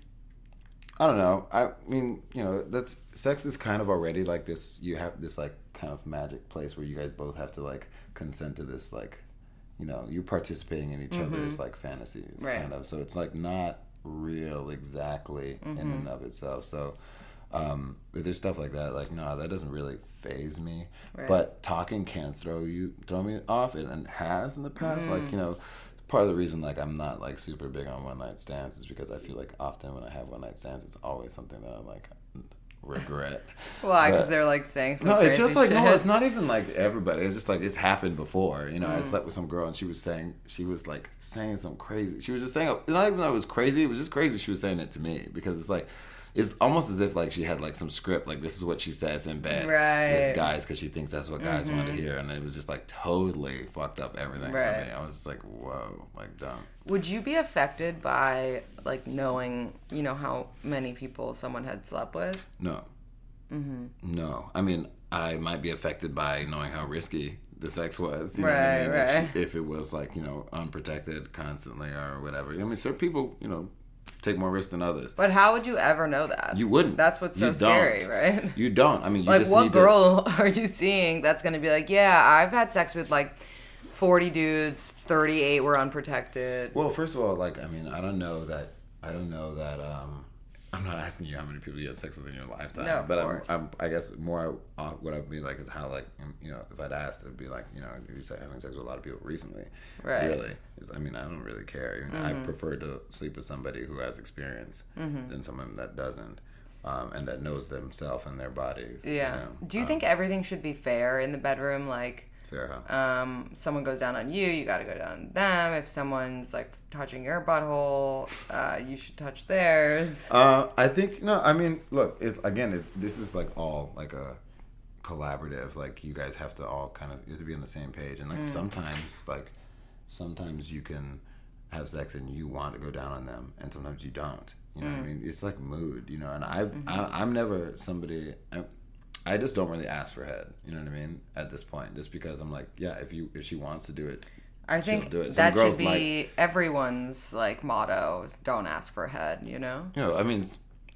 Speaker 5: I don't know. I mean, you know, that's sex is kind of already like this. You have this like kind of magic place where you guys both have to like consent to this, like, you know, you're participating in each mm-hmm. other's like fantasies, right. kind of. So it's like not real exactly mm-hmm. in and of itself. So um, if there's stuff like that, like no, that doesn't really faze me. Right. But talking can throw you throw me off, and, and has in the past. Mm-hmm. Like, you know, part of the reason like I'm not like super big on one night stands is because I feel like often when I have one night stands, it's always something that I'm like regret.
Speaker 4: Why? Because they're like saying some
Speaker 5: no,
Speaker 4: crazy
Speaker 5: it's just like
Speaker 4: shit.
Speaker 5: no, it's not even like everybody. It's just like it's happened before. You know, mm. I slept with some girl and she was saying she was like saying some crazy. She was just saying not even though it was crazy. It was just crazy. She was saying it to me because it's like. It's almost as if like she had like some script, like this is what she says in bed
Speaker 4: right.
Speaker 5: with guys because she thinks that's what guys
Speaker 4: mm-hmm.
Speaker 5: want to hear, and it was just like totally fucked up everything
Speaker 4: right.
Speaker 5: for me. I was just like, whoa, like dumb.
Speaker 4: Would you be affected by like knowing, you know, how many people someone had slept with?
Speaker 5: No, mm-hmm. no. I mean, I might be affected by knowing how risky the sex was, you know
Speaker 4: right?
Speaker 5: what I mean?
Speaker 4: Right.
Speaker 5: If, if it was like, you know, unprotected constantly or whatever. I mean, certain people, you know, take more risks than others.
Speaker 4: But how would you ever know that?
Speaker 5: You wouldn't.
Speaker 4: That's what's so
Speaker 5: you
Speaker 4: scary,
Speaker 5: don't.
Speaker 4: right?
Speaker 5: You don't. I mean, you
Speaker 4: like,
Speaker 5: just
Speaker 4: what
Speaker 5: need
Speaker 4: girl
Speaker 5: to...
Speaker 4: are you seeing that's going to be like, yeah, I've had sex with like forty dudes, thirty-eight were unprotected.
Speaker 5: Well, first of all, like, I mean, I don't know that, I don't know that, um, I'm not asking you how many people you had sex with in your lifetime.
Speaker 4: No, of
Speaker 5: but
Speaker 4: course.
Speaker 5: I'm, I'm, I guess more uh, what I'd be like is how, like, you know, if I'd asked, it'd be like, you know, you say having sex with a lot of people recently.
Speaker 4: Right.
Speaker 5: Really. I mean, I don't really care. Mm-hmm. I prefer to sleep with somebody who has experience mm-hmm. than someone that doesn't. Um, and that knows themselves and their bodies.
Speaker 4: Yeah.
Speaker 5: You know?
Speaker 4: Do you
Speaker 5: um,
Speaker 4: think everything should be fair in the bedroom? Like,
Speaker 5: fair, huh?
Speaker 4: Um, someone goes down on you, you got to go down on them. If someone's like touching your butthole, uh, you should touch theirs.
Speaker 5: Uh, I think no. I mean, look. It, again, it's this is like all like a collaborative. Like you guys have to all kind of you have to be on the same page. And like mm. sometimes, like sometimes you can have sex and you want to go down on them, and sometimes you don't. You know mm. what I mean? It's like mood. You know, and I've mm-hmm. I, I'm never somebody. I, I just don't really ask for head, you know what I mean? At this point, just because I'm like, yeah, if you if she wants to do it,
Speaker 4: I think
Speaker 5: do it.
Speaker 4: that should be might, everyone's like motto: is don't ask for head. You know?
Speaker 5: You know, I mean,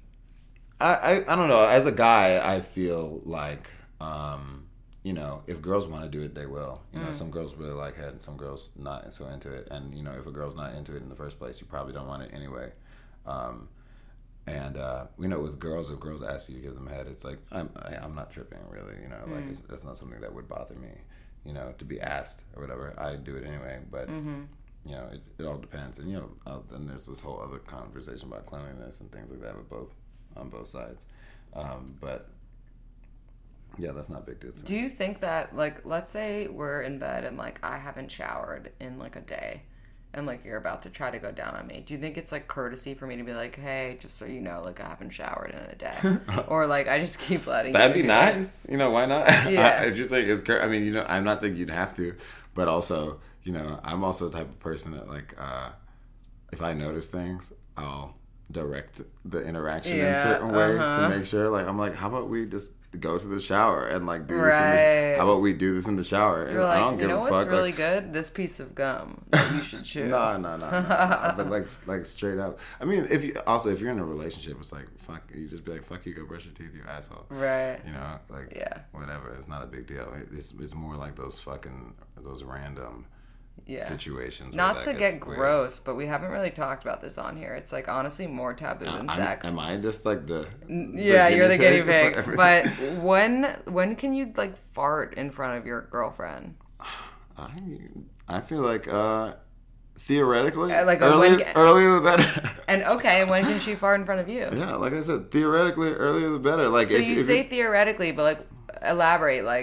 Speaker 5: I I, I don't know. As a guy, I feel like, um, you know, if girls want to do it, they will. You know, mm. some girls really like head, and some girls not so into it. And you know, if a girl's not into it in the first place, you probably don't want it anyway. Um, And, uh, you know, with girls, if girls ask you to give them head, it's like, I'm I, I'm not tripping, really, you know, like, mm. it's, that's not something that would bother me, you know, to be asked or whatever. I do it anyway, but, mm-hmm. you know, it, it all depends. And, you know, uh, then there's this whole other conversation about cleanliness and things like that with both, on both sides. Um, but, yeah, that's not a big deal to me.
Speaker 4: Do you think that, like, let's say we're in bed and, like, I haven't showered in, like, a day. And, like, you're about to try to go down on me. Do you think it's, like, courtesy for me to be like, hey, just so you know, like, I haven't showered in a day? Or, like, I just keep letting
Speaker 5: That'd
Speaker 4: you
Speaker 5: be nice. It? You know, why not? Yeah. If you're saying it's cur- I mean, you know, I'm not saying you'd have to. But also, you know, I'm also the type of person that, like, uh, if I notice things, I'll direct the interaction yeah, in certain ways uh-huh. to make sure. Like, I'm like, how about we just go to the shower and like do
Speaker 4: right.
Speaker 5: this in the, how about we do this in the shower?
Speaker 4: You're
Speaker 5: and
Speaker 4: like,
Speaker 5: I don't
Speaker 4: you
Speaker 5: give
Speaker 4: know
Speaker 5: a
Speaker 4: what's
Speaker 5: fuck.
Speaker 4: really
Speaker 5: like,
Speaker 4: good? This piece of gum that you should chew.
Speaker 5: no, no, no, no, no. But like, like straight up. I mean, if you also if you're in a relationship, it's like fuck. You just be like, fuck you, go brush your teeth, you asshole.
Speaker 4: Right.
Speaker 5: You know, like
Speaker 4: yeah.
Speaker 5: whatever. It's not a big deal. It's it's more like those fucking those random. Yeah. Situations.
Speaker 4: Not to get gross, but we haven't really talked about this on here. It's like honestly more taboo than
Speaker 5: I'm,
Speaker 4: sex.
Speaker 5: Am I just like the? the
Speaker 4: yeah, you're the guinea pig. But when when can you like fart in front of your girlfriend?
Speaker 5: I I feel like uh, theoretically, uh, like
Speaker 4: earlier,
Speaker 5: when, earlier the better.
Speaker 4: And okay, when can she fart in front of you?
Speaker 5: Yeah, like I said, theoretically, earlier the better. Like
Speaker 4: so
Speaker 5: if,
Speaker 4: you
Speaker 5: if
Speaker 4: say
Speaker 5: it,
Speaker 4: theoretically, but like elaborate, like.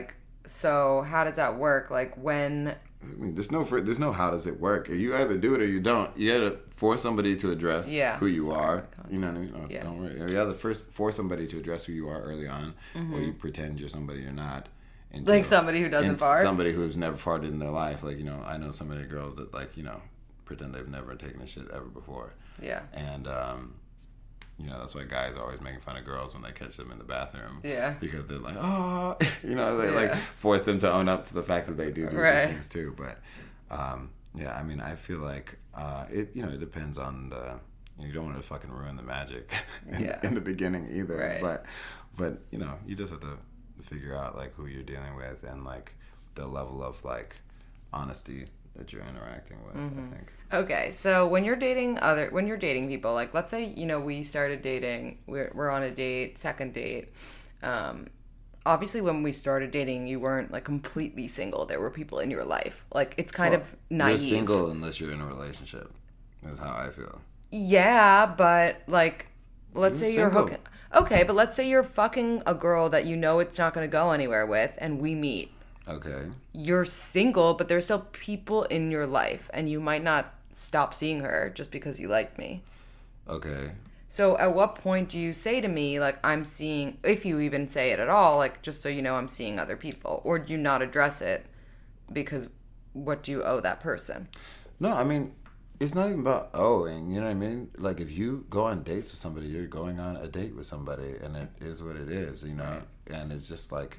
Speaker 4: So how does that work? Like when...
Speaker 5: I mean, there's no there's no how does it work. You either do it or you don't. You gotta force somebody to address
Speaker 4: yeah,
Speaker 5: who you
Speaker 4: sorry,
Speaker 5: are. You know what I mean? No,
Speaker 4: yeah.
Speaker 5: Don't worry. You either first force somebody to address who you are early on, mm-hmm. or you pretend you're somebody you're not.
Speaker 4: Until, like somebody who doesn't fart?
Speaker 5: Somebody who's never farted in their life. Like, you know, I know so many girls that, like, you know, pretend they've never taken a shit ever before.
Speaker 4: Yeah.
Speaker 5: And, um... you know, that's why guys are always making fun of girls when they catch them in the bathroom.
Speaker 4: Yeah.
Speaker 5: Because they're like, oh, you know, they
Speaker 4: yeah.
Speaker 5: like force them to own up to the fact that they do do
Speaker 4: right.
Speaker 5: these things too. But, um, yeah, I mean, I feel like uh, it, you know, it depends on the, you don't want to fucking ruin the magic in,
Speaker 4: yeah.
Speaker 5: in the beginning either.
Speaker 4: Right.
Speaker 5: But, but, you know, you just have to figure out like who you're dealing with and like the level of like honesty that you're interacting with, mm-hmm. I think.
Speaker 4: Okay, so when you're dating other, when you're dating people, like let's say, you know, we started dating, we're, we're on a date, second date. Um, obviously when we started dating, you weren't like completely single. There were people in your life. Like it's kind
Speaker 5: well,
Speaker 4: of naive.
Speaker 5: You're single unless you're in a relationship, is how I feel.
Speaker 4: Yeah, but like, let's
Speaker 5: you're
Speaker 4: say you're
Speaker 5: single.
Speaker 4: hooking. Okay, but let's say you're fucking a girl that you know it's not going to go anywhere with, and we meet.
Speaker 5: Okay.
Speaker 4: You're single, but there's still people in your life, and you might not stop seeing her just because you like me.
Speaker 5: Okay.
Speaker 4: So at what point do you say to me, like, I'm seeing, if you even say it at all, like, just so you know I'm seeing other people, or do you not address it because what do you owe that person?
Speaker 5: No, I mean, it's not even about owing, you know what I mean? Like, if you go on dates with somebody, you're going on a date with somebody, and it is what it is, you know? Right. And it's just like...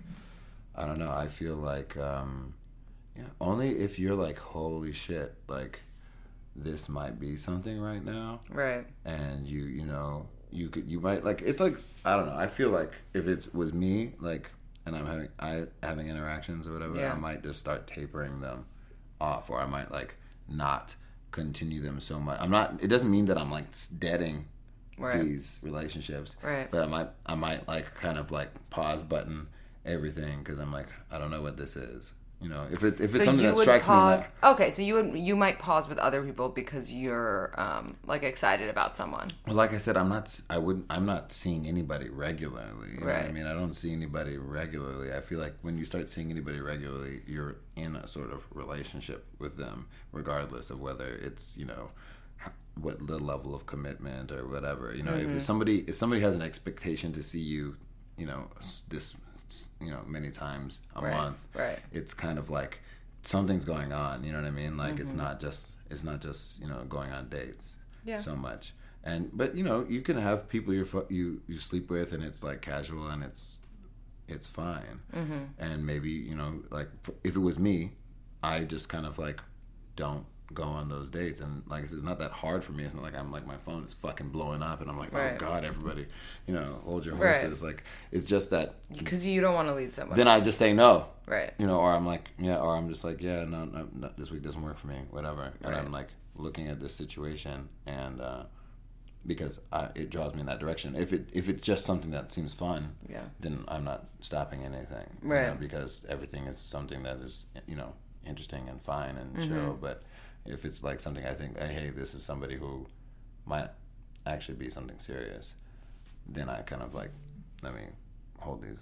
Speaker 5: I don't know. I feel like um, yeah, only if you're like, holy shit, like this might be something right now,
Speaker 4: right?
Speaker 5: And you, you know, you could, you might like. It's like I don't know. I feel like if it was me, like, and I'm having I having interactions or whatever, yeah. I might just start tapering them off, or I might like not continue them so much. I'm not. It doesn't mean that I'm like deading right. these relationships,
Speaker 4: right?
Speaker 5: But I might, I might like kind of like pause button. Everything because I'm like I don't know what this is, you know. If it's if it's
Speaker 4: so
Speaker 5: something that strikes
Speaker 4: pause,
Speaker 5: me. That,
Speaker 4: okay, so you would you might pause with other people because you're um, like excited about someone.
Speaker 5: Well, like I said, I'm not. I wouldn't. I'm not seeing anybody regularly. You know
Speaker 4: right.
Speaker 5: what I mean, I don't see anybody regularly. I feel like when you start seeing anybody regularly, you're in a sort of relationship with them, regardless of whether it's you know what the level of commitment or whatever. You know, mm-hmm. if somebody if somebody has an expectation to see you, you know, this. you know, many times a
Speaker 4: right,
Speaker 5: month.
Speaker 4: Right.
Speaker 5: It's kind of like something's going on. You know what I mean? Like mm-hmm. it's not just it's not just you know going on dates.
Speaker 4: Yeah.
Speaker 5: So much. And but you know you can have people you you you sleep with and it's like casual and it's it's fine. Mm-hmm. And maybe you know like if it was me, I just kind of like don't go on those dates, and like I said, it's not that hard for me. It's not like I'm like my phone is fucking blowing up and I'm like right. oh god everybody you know hold your horses right. like it's just that
Speaker 4: because you don't want to lead someone,
Speaker 5: then I just say no,
Speaker 4: right?
Speaker 5: You know, or I'm like yeah or I'm just like yeah no, no, no this week doesn't work for me, whatever. And right. I'm like looking at this situation and uh because I, it draws me in that direction. If it if it's just something that seems fun,
Speaker 4: yeah,
Speaker 5: then I'm not stopping anything,
Speaker 4: right?
Speaker 5: You know, because everything is something that is you know interesting and fine and mm-hmm. chill. But if it's like something I think, hey, this is somebody who might actually be something serious, then I kind of like let me hold these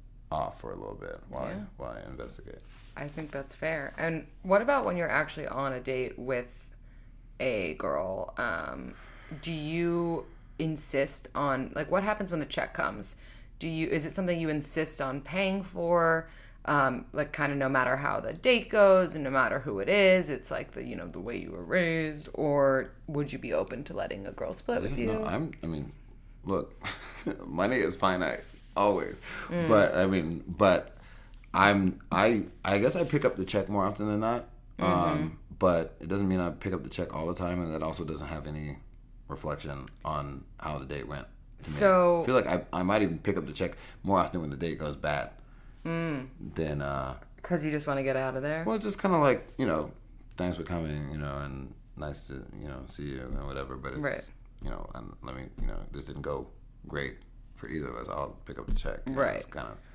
Speaker 5: off for a little bit while yeah. I, while I investigate.
Speaker 4: I think that's fair. And what about when you're actually on a date with a girl? Um, do you insist on, like, what happens when the check comes? Do you, is it something you insist on paying for? Um, like, kind of no matter how the date goes and no matter who it is, it's like the, you know, the way you were raised, or would you be open to letting a girl split
Speaker 5: yeah,
Speaker 4: with you?
Speaker 5: No, I'm, I mean, look, money is finite, always. Mm. But, I mean, but I'm, I, I guess I pick up the check more often than not. Mm-hmm. Um, but it doesn't mean I pick up the check all the time, and that also doesn't have any reflection on how the date went.
Speaker 4: So
Speaker 5: I feel like I, I might even pick up the check more often when the date goes bad.
Speaker 4: Mm.
Speaker 5: Then, uh...
Speaker 4: because you just want to get out of there?
Speaker 5: Well, it's just kind of like, you know, thanks for coming, you know, and nice to, you know, see you and whatever, but it's, right. you know, and let me, you know, this didn't go great for either of us. I'll pick up the check.
Speaker 4: Right.
Speaker 5: Know, it's kind of...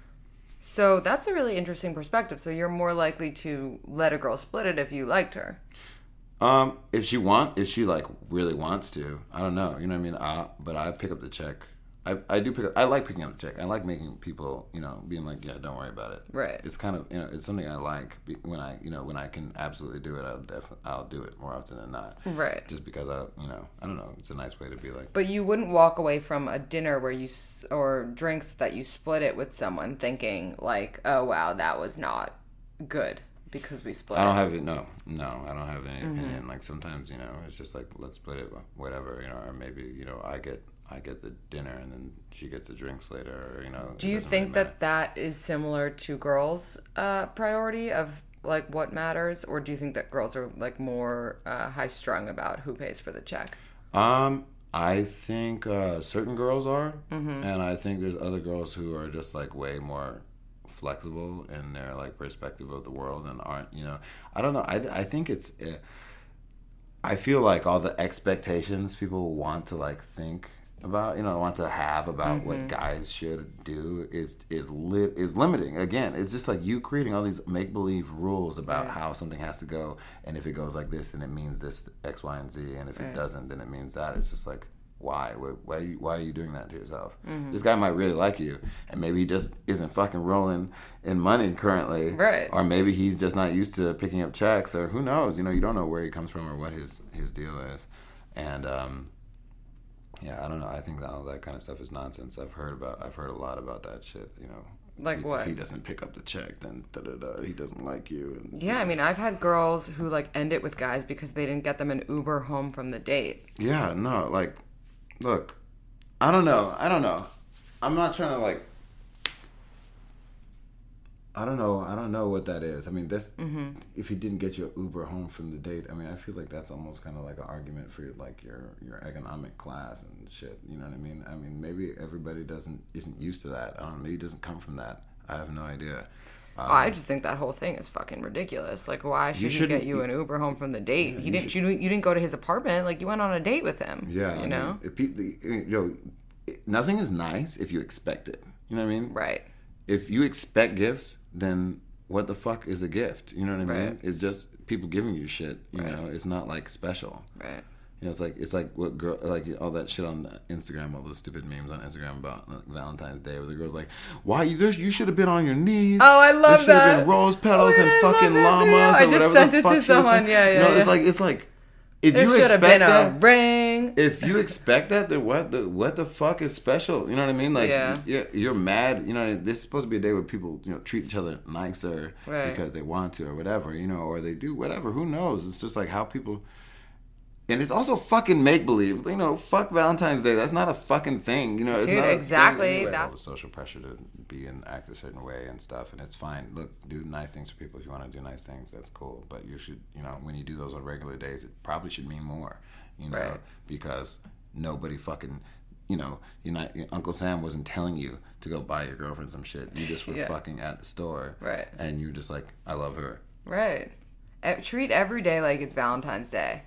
Speaker 4: So that's a really interesting perspective. So you're more likely to let a girl split it if you liked her.
Speaker 5: Um, if she want, if she like really wants to, I don't know, you know what I mean? I, but I pick up the check I, I do pick up, I like picking up the check. I like making people, you know, being like, yeah, don't worry about it.
Speaker 4: Right.
Speaker 5: It's kind of, you know, it's something I like when I, you know, when I can absolutely do it, I'll definitely, I'll do it more often than not.
Speaker 4: Right.
Speaker 5: Just because I, you know, I don't know, it's a nice way to be like.
Speaker 4: But you wouldn't walk away from a dinner where you, or drinks that you split it with someone thinking like, oh wow, that was not good because we split it.
Speaker 5: I don't have it, no, no, I don't have any mm-hmm. opinion. Like sometimes, you know, it's just like, let's split it, whatever, you know, or maybe, you know, I get, I get the dinner and then she gets the drinks later, or, you know.
Speaker 4: Do you think really that that is similar to girls' uh, priority of like what matters, or do you think that girls are like more uh, high strung about who pays for the check?
Speaker 5: Um, I think uh, certain girls are, mm-hmm. and I think there's other girls who are just like way more flexible in their like perspective of the world and aren't, you know. I don't know. I I think it's. Uh, I feel like all the expectations people want to like think about, you know, want to have about mm-hmm. what guys should do is is li- is limiting. Again, it's just like you creating all these make believe rules about right. how something has to go, and if it goes like this, then it means this X, Y, and Z, and if right. it doesn't, then it means that. It's just like, why? Why? Why are you, why are you doing that to yourself? Mm-hmm. This guy might really like you, and maybe he just isn't fucking rolling in money currently,
Speaker 4: right?
Speaker 5: Or maybe he's just not used to picking up checks, or who knows? You know, you don't know where he comes from or what his his deal is, and um. Yeah, I don't know. I think that all that kind of stuff is nonsense. I've heard about. I've heard a lot about that shit. You know,
Speaker 4: like
Speaker 5: if,
Speaker 4: what?
Speaker 5: If he doesn't pick up the check, then da da da. He doesn't like you. And,
Speaker 4: yeah, I mean, I've had girls who like end it with guys because they didn't get them an Uber home from the date.
Speaker 5: Yeah, no, like, look, I don't know. I don't know. I'm not trying to like. I don't know. I don't know what that is. I mean, that's mm-hmm. if he didn't get you an Uber home from the date. I mean, I feel like that's almost kind of like an argument for like your your economic class and shit. You know what I mean? I mean, maybe everybody doesn't isn't used to that. I don't know. Maybe it doesn't come from that. I have no idea. Um,
Speaker 4: oh, I just think that whole thing is fucking ridiculous. Like, why should he get you an Uber home from the date? Yeah, he didn't. You, you didn't go to his apartment. Like, you went on a date with him.
Speaker 5: Yeah,
Speaker 4: you
Speaker 5: I
Speaker 4: know.
Speaker 5: Mean, if people, you know, nothing is nice if you expect it. You know what I mean?
Speaker 4: Right.
Speaker 5: If you expect gifts, then what the fuck is a gift? You know what I mean?
Speaker 4: Right.
Speaker 5: It's just people giving you shit. You
Speaker 4: right.
Speaker 5: know, it's not like special.
Speaker 4: Right.
Speaker 5: You know, it's like it's like what girl like all that shit on Instagram, all those stupid memes on Instagram about like, Valentine's Day, where the girl's like, "Why you there? You should have been on your knees."
Speaker 4: Oh, I love
Speaker 5: there should
Speaker 4: that.
Speaker 5: have been rose petals
Speaker 4: oh,
Speaker 5: and
Speaker 4: I
Speaker 5: fucking llamas.
Speaker 4: I
Speaker 5: or
Speaker 4: just
Speaker 5: whatever
Speaker 4: sent
Speaker 5: the
Speaker 4: it
Speaker 5: fuck
Speaker 4: to someone. Yeah, yeah.
Speaker 5: You know,
Speaker 4: yeah.
Speaker 5: it's like it's like if
Speaker 4: there
Speaker 5: you
Speaker 4: should have
Speaker 5: expect
Speaker 4: been
Speaker 5: that,
Speaker 4: a ring.
Speaker 5: If you expect that, then what the what the fuck is special? You know what I mean? Like,
Speaker 4: yeah.
Speaker 5: you're, you're mad. You know, this is supposed to be a day where people, you know, treat each other nicer
Speaker 4: right.
Speaker 5: because they want to or whatever, you know, or they do whatever. Who knows? It's just like how people. And it's also fucking make believe. You know, fuck Valentine's Day. That's not a fucking thing. You know, it's
Speaker 4: Dude,
Speaker 5: not a
Speaker 4: exactly.
Speaker 5: Thing.
Speaker 4: That...
Speaker 5: all the social pressure to be and act a certain way and stuff, and it's fine. Look, do nice things for people if you want to do nice things. That's cool. But you should, you know, when you do those on regular days, it probably should mean more. You know,
Speaker 4: right.
Speaker 5: because nobody fucking, you know, you're not, your Uncle Sam wasn't telling you to go buy your girlfriend some shit. You just were
Speaker 4: yeah.
Speaker 5: fucking at the store,
Speaker 4: right?
Speaker 5: And you're just like, I love her,
Speaker 4: right? Treat every day like it's Valentine's Day.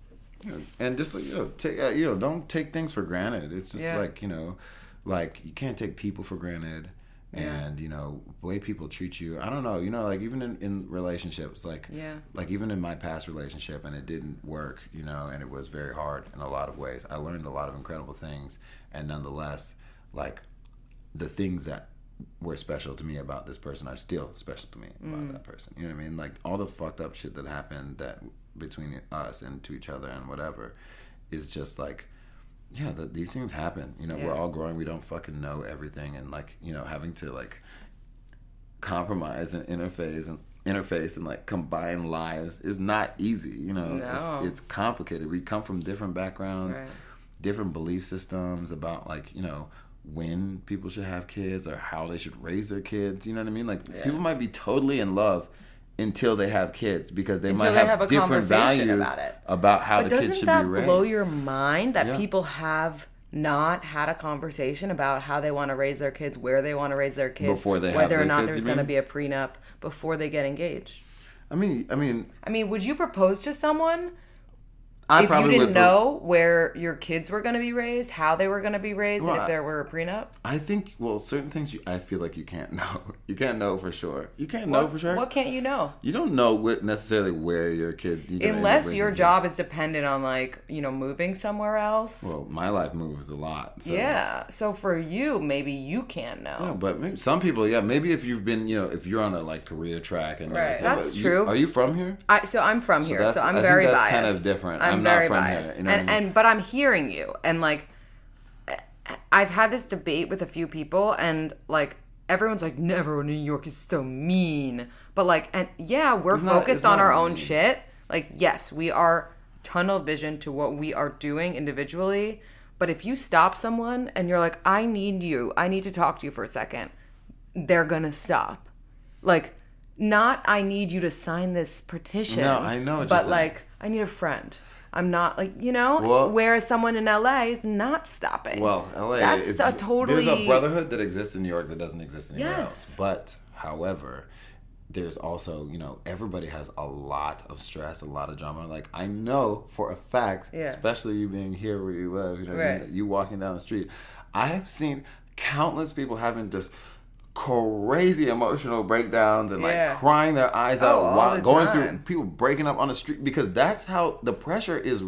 Speaker 5: And just like, you know, take uh, you know, don't take things for granted. It's just
Speaker 4: yeah.
Speaker 5: like, you know, like you can't take people for granted,
Speaker 4: yeah.
Speaker 5: and you know, the way people treat you. I don't know, you know, like even in, in relationships, like
Speaker 4: yeah.
Speaker 5: like even in my past relationship, and it didn't work, you know, and it was very hard in a lot of ways. I learned a lot of incredible things, and nonetheless, like the things that were special to me about this person are still special to me about mm. that person. You know what I mean? Like all the fucked up shit that happened that between us and to each other and whatever is just like, yeah, the, these things happen. You know, yeah. we're all growing. We don't fucking know everything, and like, you know, having to like compromise and interface and interface and like combine lives is not easy. You know,
Speaker 4: no.
Speaker 5: it's, it's complicated. We come from different backgrounds,
Speaker 4: right.
Speaker 5: different belief systems about like, you know, when people should have kids or how they should raise their kids. You know what I mean? Like yeah. people might be totally in love until they have kids because they
Speaker 4: until
Speaker 5: might
Speaker 4: they
Speaker 5: have,
Speaker 4: have a
Speaker 5: different values
Speaker 4: about, it.
Speaker 5: about how
Speaker 4: but
Speaker 5: the kids should be raised.
Speaker 4: Doesn't that blow your mind that
Speaker 5: yeah.
Speaker 4: people have not had a conversation about how they want to raise their kids, where they want to raise their kids,
Speaker 5: before they
Speaker 4: whether
Speaker 5: have
Speaker 4: or not
Speaker 5: kids,
Speaker 4: there's going to be a prenup before they get engaged?
Speaker 5: I mean, I mean,
Speaker 4: I mean, would you propose to someone
Speaker 5: I
Speaker 4: if
Speaker 5: probably
Speaker 4: you didn't
Speaker 5: would,
Speaker 4: know where your kids were going to be raised, how they were going to be raised,
Speaker 5: well,
Speaker 4: and if there were a prenup?
Speaker 5: I think, well, certain things you, I feel like you can't know. You can't know for sure. You can't
Speaker 4: what,
Speaker 5: know for sure.
Speaker 4: What can't you know?
Speaker 5: You don't know what, necessarily where your kids...
Speaker 4: Unless your job kids. is dependent on, like, you know, moving somewhere else.
Speaker 5: Well, my life moves a lot. So.
Speaker 4: Yeah. So for you, maybe you can't know.
Speaker 5: Yeah, but maybe some people, yeah. Maybe if you've been, you know, if you're on a, like, career track and...
Speaker 4: Right. That's
Speaker 5: you,
Speaker 4: true.
Speaker 5: Are you from here?
Speaker 4: I, so I'm from
Speaker 5: so
Speaker 4: here, so I'm
Speaker 5: I
Speaker 4: very
Speaker 5: think that's
Speaker 4: biased.
Speaker 5: kind of different.
Speaker 4: I'm,
Speaker 5: I'm
Speaker 4: very
Speaker 5: not from
Speaker 4: biased.
Speaker 5: here. You know
Speaker 4: and,
Speaker 5: what I mean?
Speaker 4: and But I'm hearing you, and, like, I've had this debate with a few people, and, like, everyone's like, never, New York is so mean. But, like, and yeah, we're
Speaker 5: it's
Speaker 4: focused
Speaker 5: not,
Speaker 4: on our
Speaker 5: mean.
Speaker 4: own shit. Like, yes, we are tunnel vision to what we are doing individually. But if you stop someone and you're like, I need you, I need to talk to you for a second, they're gonna stop. Like, not I need you to sign this petition.
Speaker 5: No, I know.
Speaker 4: But, just like, I need a friend. I'm not, like, you know?
Speaker 5: Well,
Speaker 4: whereas someone in L A is not stopping.
Speaker 5: Well, L A,
Speaker 4: that's
Speaker 5: it's,
Speaker 4: a totally...
Speaker 5: There's a brotherhood that exists in New York that doesn't exist anywhere
Speaker 4: yes.
Speaker 5: else. But, however, there's also, you know, everybody has a lot of stress, a lot of drama. Like, I know for a fact, yeah. especially you being here where you live, you know, right. you walking down the street, I have seen countless people having just crazy emotional breakdowns and like yeah. crying their eyes
Speaker 4: oh,
Speaker 5: out while going
Speaker 4: time.
Speaker 5: through people breaking up on the street, because that's how the pressure is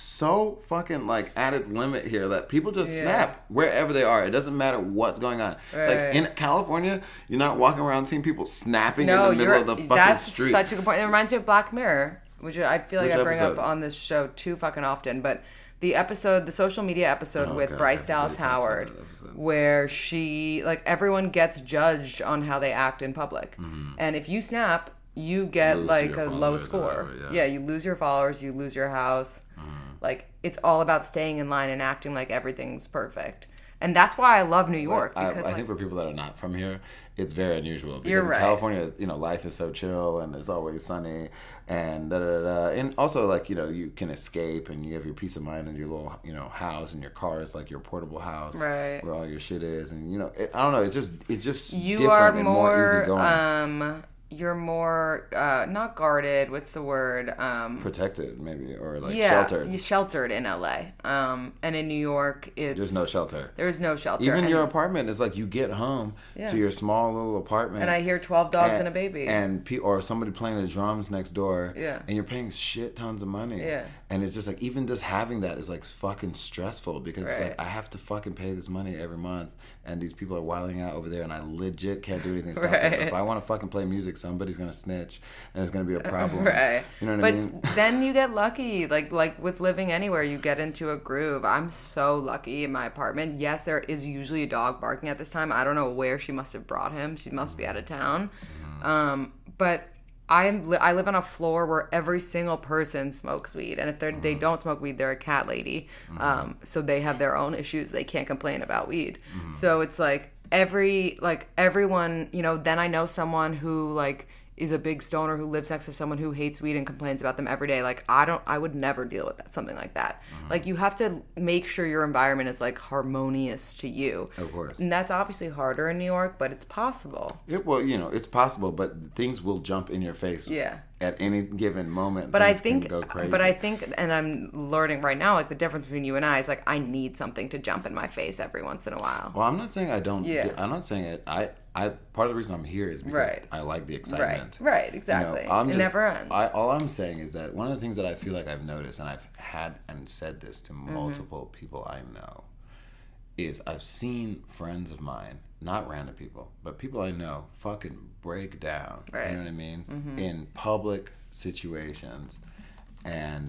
Speaker 5: so fucking like at its limit here that people just yeah. snap wherever they are. It doesn't matter what's going on. Right. Like in California, you're not walking around seeing people snapping
Speaker 4: no,
Speaker 5: in the middle of the fucking
Speaker 4: that's
Speaker 5: street.
Speaker 4: That's such a good point. It reminds me of Black Mirror, which I feel like
Speaker 5: Which
Speaker 4: I bring
Speaker 5: episode?
Speaker 4: up on this show too fucking often, but the episode, the social media episode oh, with God, Bryce Dallas Howard, where she, like, everyone gets judged on how they act in public. Mm-hmm. And if you snap, you get, lose like, a low score. Whatever, yeah. yeah, you lose your followers, you lose your house. Mm-hmm. Like, it's all about staying in line and acting like everything's perfect. And that's why I love New York.
Speaker 5: Like,
Speaker 4: because
Speaker 5: I, I
Speaker 4: like,
Speaker 5: think for people that are not from here, it's very unusual. Because
Speaker 4: you're right.
Speaker 5: in California, you know, life is so chill and it's always sunny and da da da. And also, like, you know, you can escape and you have your peace of mind in your little, you know, house, and your car is like your portable house,
Speaker 4: right,
Speaker 5: where all your shit is. And you know, it, I don't know. It's just, it's just
Speaker 4: you
Speaker 5: different
Speaker 4: are
Speaker 5: and
Speaker 4: more,
Speaker 5: more easygoing.
Speaker 4: Um, you're more uh, not guarded. What's the word? Um,
Speaker 5: Protected, maybe, or like
Speaker 4: yeah,
Speaker 5: sheltered.
Speaker 4: You're sheltered in L A. Um, and in New York, it's
Speaker 5: there's no shelter.
Speaker 4: There's no shelter.
Speaker 5: Even
Speaker 4: and
Speaker 5: your apartment is like you get home yeah. to your small little apartment,
Speaker 4: and I hear twelve dogs
Speaker 5: and,
Speaker 4: and a baby,
Speaker 5: and pe- or somebody playing the drums next door.
Speaker 4: Yeah,
Speaker 5: and you're paying shit tons of money.
Speaker 4: Yeah,
Speaker 5: and it's just like even just having that is like fucking stressful because
Speaker 4: right.
Speaker 5: it's like I have to fucking pay this money every month, and these people are wilding out over there, and I legit can't do anything to stop
Speaker 4: right.
Speaker 5: it. If I want to fucking play music, somebody's gonna snitch, and it's gonna be a problem.
Speaker 4: Right.
Speaker 5: You know what
Speaker 4: but
Speaker 5: I mean?
Speaker 4: Then you get lucky, like like with living anywhere, you get into a groove. I'm so lucky in my apartment. Yes, there is usually a dog barking at this time. I don't know where she must have brought him. She must be out of town. Um, but I am I live on a floor where every single person smokes weed, and if they they don't smoke weed, they're a cat lady. Um, so they have their own issues. They can't complain about weed. So it's like every like everyone, you know. Then I know someone who like is a big stoner who lives next to someone who hates weed and complains about them every day. Like, I don't, I would never deal with that, something like that. Mm-hmm. Like, you have to make sure your environment is, like, harmonious to you.
Speaker 5: Of course.
Speaker 4: And that's obviously harder in New York, but it's possible.
Speaker 5: It, well, you know, it's possible, but things will jump in your face.
Speaker 4: Yeah.
Speaker 5: At any given moment,
Speaker 4: but
Speaker 5: things
Speaker 4: I think,
Speaker 5: can go crazy.
Speaker 4: But I think, and I'm learning right now, like, the difference between you and I is, like, I need something to jump in my face every once in a while.
Speaker 5: Well, I'm not saying I don't.
Speaker 4: Yeah.
Speaker 5: I'm not saying it. I, I, part of the reason I'm here is because
Speaker 4: right.
Speaker 5: I like the excitement.
Speaker 4: Right, right, exactly.
Speaker 5: You know, I'm
Speaker 4: it
Speaker 5: just,
Speaker 4: never ends.
Speaker 5: I, all I'm saying is that one of the things that I feel like I've noticed, and I've had and said this to multiple mm-hmm. people I know, is I've seen friends of mine, not random people, but people I know, fucking break down. Right. You know what I mean? Mm-hmm. In public situations, and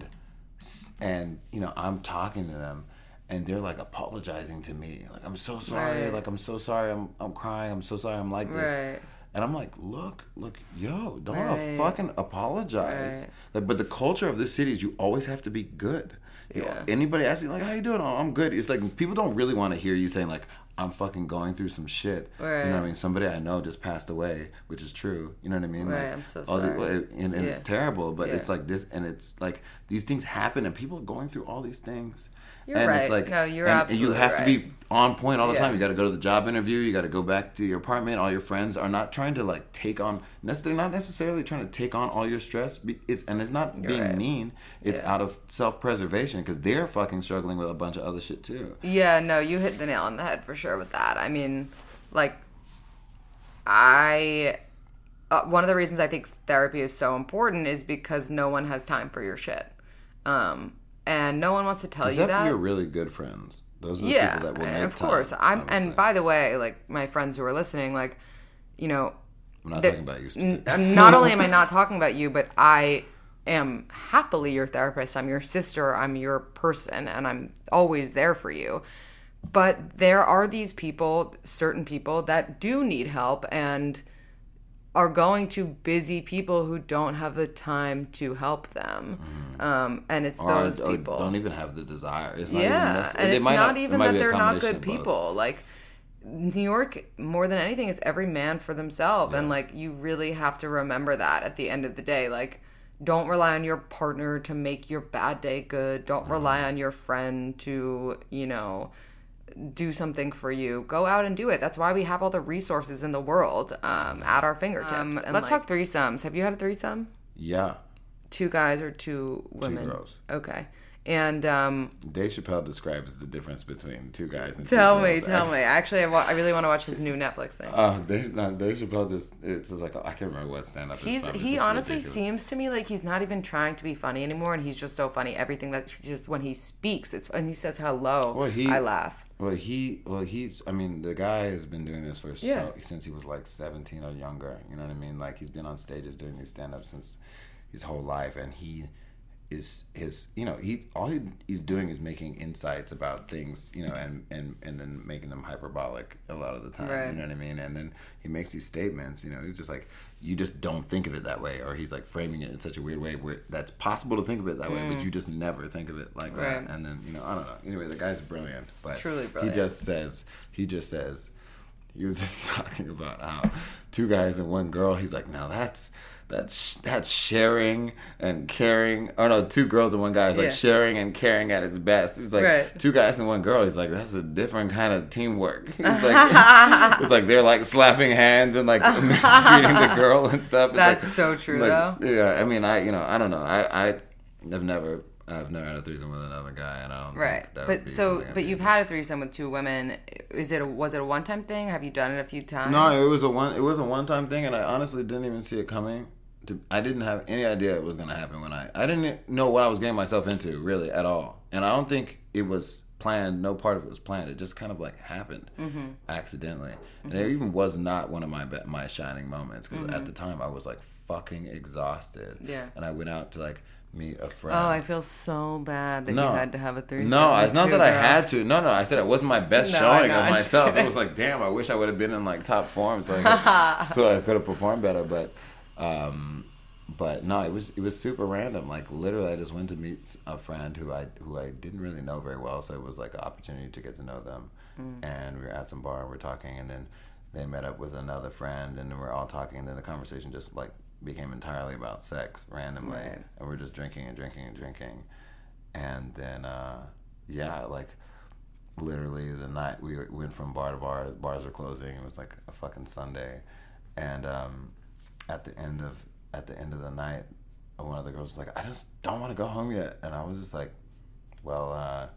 Speaker 5: and you know, I'm talking to them, and they're like apologizing to me, like, I'm so sorry,
Speaker 4: right.
Speaker 5: like I'm so sorry, I'm I'm crying, I'm so sorry, I'm like this.
Speaker 4: Right.
Speaker 5: And I'm like, look, look, yo, don't
Speaker 4: right.
Speaker 5: fucking apologize.
Speaker 4: Right.
Speaker 5: Like, but the culture of this city is you always have to be good. You
Speaker 4: yeah.
Speaker 5: know, anybody asks you, like, how you doing? Oh, I'm good. It's like, people don't really want to hear you saying, like, I'm fucking going through some shit.
Speaker 4: Right.
Speaker 5: You know what I mean? Somebody I know just passed away, which is true. You know what I mean?
Speaker 4: Right,
Speaker 5: like,
Speaker 4: I'm so
Speaker 5: all
Speaker 4: sorry.
Speaker 5: The, and and
Speaker 4: yeah.
Speaker 5: it's terrible, but
Speaker 4: yeah.
Speaker 5: it's like this, and it's like, these things happen, and people are going through all these things.
Speaker 4: You're
Speaker 5: and
Speaker 4: right.
Speaker 5: It's like,
Speaker 4: no, you're
Speaker 5: and,
Speaker 4: absolutely
Speaker 5: and you have
Speaker 4: right.
Speaker 5: to be on point all the
Speaker 4: yeah.
Speaker 5: time. You got to go to the job interview. You got to go back to your apartment. All your friends are not trying to like take on. They're not necessarily trying to take on all your stress. It's, and it's not You're being right. mean. It's yeah. out of self-preservation because they're fucking struggling with a bunch of other shit too.
Speaker 4: Yeah, no, you hit the nail on the head for sure with that. I mean, like, I. Uh, one of the reasons I think therapy is so important is because no one has time for your shit. Um, and no one wants to tell
Speaker 5: Does
Speaker 4: you that.
Speaker 5: that. You're really good friends. Those are the
Speaker 4: yeah,
Speaker 5: people that will make
Speaker 4: of
Speaker 5: time,
Speaker 4: course. I'm,
Speaker 5: obviously.
Speaker 4: and by the way, like my friends who are listening, like, you know,
Speaker 5: I'm not talking about you specifically.
Speaker 4: N- not only am I not talking about you, but I am happily your therapist. I'm your sister. I'm your person, and I'm always there for you. But there are these people, certain people, that do need help and are going to busy people who don't have the time to help them. Mm. Um, and it's
Speaker 5: or,
Speaker 4: those
Speaker 5: or
Speaker 4: people.
Speaker 5: don't even have the desire. It's not
Speaker 4: yeah,
Speaker 5: even
Speaker 4: and
Speaker 5: it
Speaker 4: it's
Speaker 5: not,
Speaker 4: not even
Speaker 5: it
Speaker 4: that they're not good people. Like, New York, more than anything, is every man for themselves. Yeah. And, like, you really have to remember that at the end of the day. Like, don't rely on your partner to make your bad day good. Don't mm. rely on your friend to, you know... do something for you. Go out and do it. That's why we have all the resources in the world um, at our fingertips. Um, and let's like, talk threesomes. Have you had a threesome?
Speaker 5: Yeah.
Speaker 4: Two guys or two women?
Speaker 5: Two girls.
Speaker 4: Okay. And um,
Speaker 5: Dave Chappelle describes the difference between two guys and
Speaker 4: tell
Speaker 5: two
Speaker 4: me,
Speaker 5: girls.
Speaker 4: Tell me. Actually, I, wa- I really want to watch his new Netflix thing.
Speaker 5: Oh, uh, Dave, no, Dave Chappelle just, it's just like, I can't remember what stand-up
Speaker 4: he's,
Speaker 5: is from.
Speaker 4: He honestly ridiculous. seems to me like he's not even trying to be funny anymore, and he's just so funny. Everything that just, when he speaks, it's and he says hello, well, he, I laugh.
Speaker 5: Well, he, well, he's, I mean, the guy has been doing this for
Speaker 4: yeah.
Speaker 5: so, since he was like seventeen or younger, you know what I mean? Like, he's been on stages doing these stand-ups since his whole life, and he is his, you know, he, all he, he's doing is making insights about things, you know, and, and, and then making them hyperbolic a lot of the time,
Speaker 4: right.
Speaker 5: you know what I mean? And then he makes these statements, you know, he's just like, you just don't think of it that way, or he's like framing it in such a weird way where that's possible to think of it that way, mm. but you just never think of it like
Speaker 4: right.
Speaker 5: that. And then, you know, I don't know. Anyway, the guy's brilliant, but
Speaker 4: truly brilliant.
Speaker 5: He just says, he just says, he was just talking about how two guys and one girl, he's like, now that's, that's, that's sharing and caring. Oh no, two girls and one guy is like yeah. sharing and caring at its best. He's like,
Speaker 4: right.
Speaker 5: two guys and one girl. He's like, that's a different kind of teamwork. He's like, it's like they're like slapping hands and like mistreating the girl and stuff. It's
Speaker 4: that's
Speaker 5: like,
Speaker 4: so true
Speaker 5: like,
Speaker 4: though.
Speaker 5: Yeah, I mean, I, you know, I don't know. I, I have never, I've never had a threesome with another guy, and I don't.
Speaker 4: Right,
Speaker 5: think that
Speaker 4: but
Speaker 5: would be
Speaker 4: so, but
Speaker 5: I'd
Speaker 4: you've had a threesome with two women. Is it a, was it a one time thing? Have you done it a few times?
Speaker 5: No, it was a one. It was a one time thing, and I honestly didn't even see it coming. I didn't have any idea it was going to happen when I... I didn't know what I was getting myself into, really, at all. And I don't think it was planned. No part of it was planned. It just kind of, like, happened mm-hmm. accidentally. Mm-hmm. And it even was not one of my my shining moments. Because mm-hmm. at the time, I was, like, fucking exhausted.
Speaker 4: Yeah.
Speaker 5: And I went out to, like, meet a friend.
Speaker 4: Oh, I feel so bad that
Speaker 5: no.
Speaker 4: you had to have a threesome.
Speaker 5: No, it's not that girls. I had to. No, no, I said it wasn't my best
Speaker 4: no,
Speaker 5: showing
Speaker 4: know,
Speaker 5: of myself. It was like, damn, I wish I would have been in, like, top form so I could, so I could have performed better. But... um But no, it was it was super random. Like literally, I just went to meet a friend who I who I didn't really know very well, so it was like an opportunity to get to know them. Mm. And we were at some bar and we we're talking, and then they met up with another friend, and then we're all talking, and then the conversation just like became entirely about sex randomly,
Speaker 4: right.
Speaker 5: and we're just drinking and drinking and drinking, and then uh, yeah, like literally the night we went from bar to bar. The bars were closing. It was like a fucking Sunday, and um, at the end of At the end of the night, one of the girls was like, I just don't want to go home yet. And I was just like, well, uh,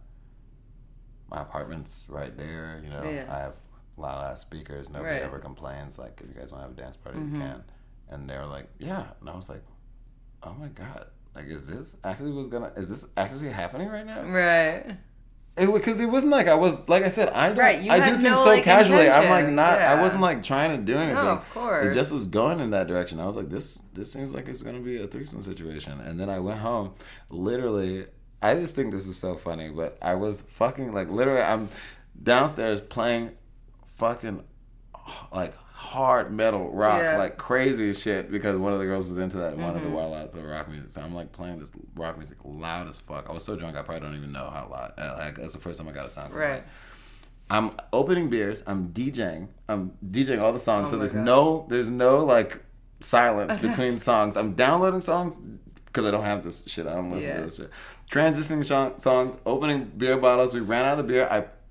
Speaker 5: my apartment's right there. You know, yeah. I have loud-ass speakers. Nobody
Speaker 4: right.
Speaker 5: ever complains. Like, if you guys want to have a dance party,
Speaker 4: mm-hmm.
Speaker 5: you can. And they were like, yeah. And I was like, oh, my God. Like, is this actually was gonna, is this actually happening right now?
Speaker 4: Right.
Speaker 5: Because it, it wasn't like I was, like I said, I,
Speaker 4: right, you
Speaker 5: I do
Speaker 4: no,
Speaker 5: things so
Speaker 4: like,
Speaker 5: casually.
Speaker 4: intention.
Speaker 5: I'm like not,
Speaker 4: yeah.
Speaker 5: I wasn't like trying to do anything.
Speaker 4: No, of course.
Speaker 5: It just was going in that direction. I was like, this this seems like it's going to be a threesome situation. And then I went home, literally, I just think this is so funny, but I was fucking, like, literally, I'm downstairs playing fucking, like, hard metal rock, yeah. like crazy shit, because one of the girls was into that and wanted mm-hmm. to wild out the rock music. So I'm like playing this rock music loud as fuck. I was so drunk I probably don't even know how loud. Like, that's the first time I got a sound.
Speaker 4: Right.
Speaker 5: I'm opening beers. I'm DJing. I'm DJing all the songs.
Speaker 4: Oh
Speaker 5: so there's
Speaker 4: God.
Speaker 5: no, there's no like silence between songs. I'm downloading songs because I don't have this shit. I don't listen
Speaker 4: yeah.
Speaker 5: to this shit. Transitioning sh- songs. Opening beer bottles. We ran out of beer. I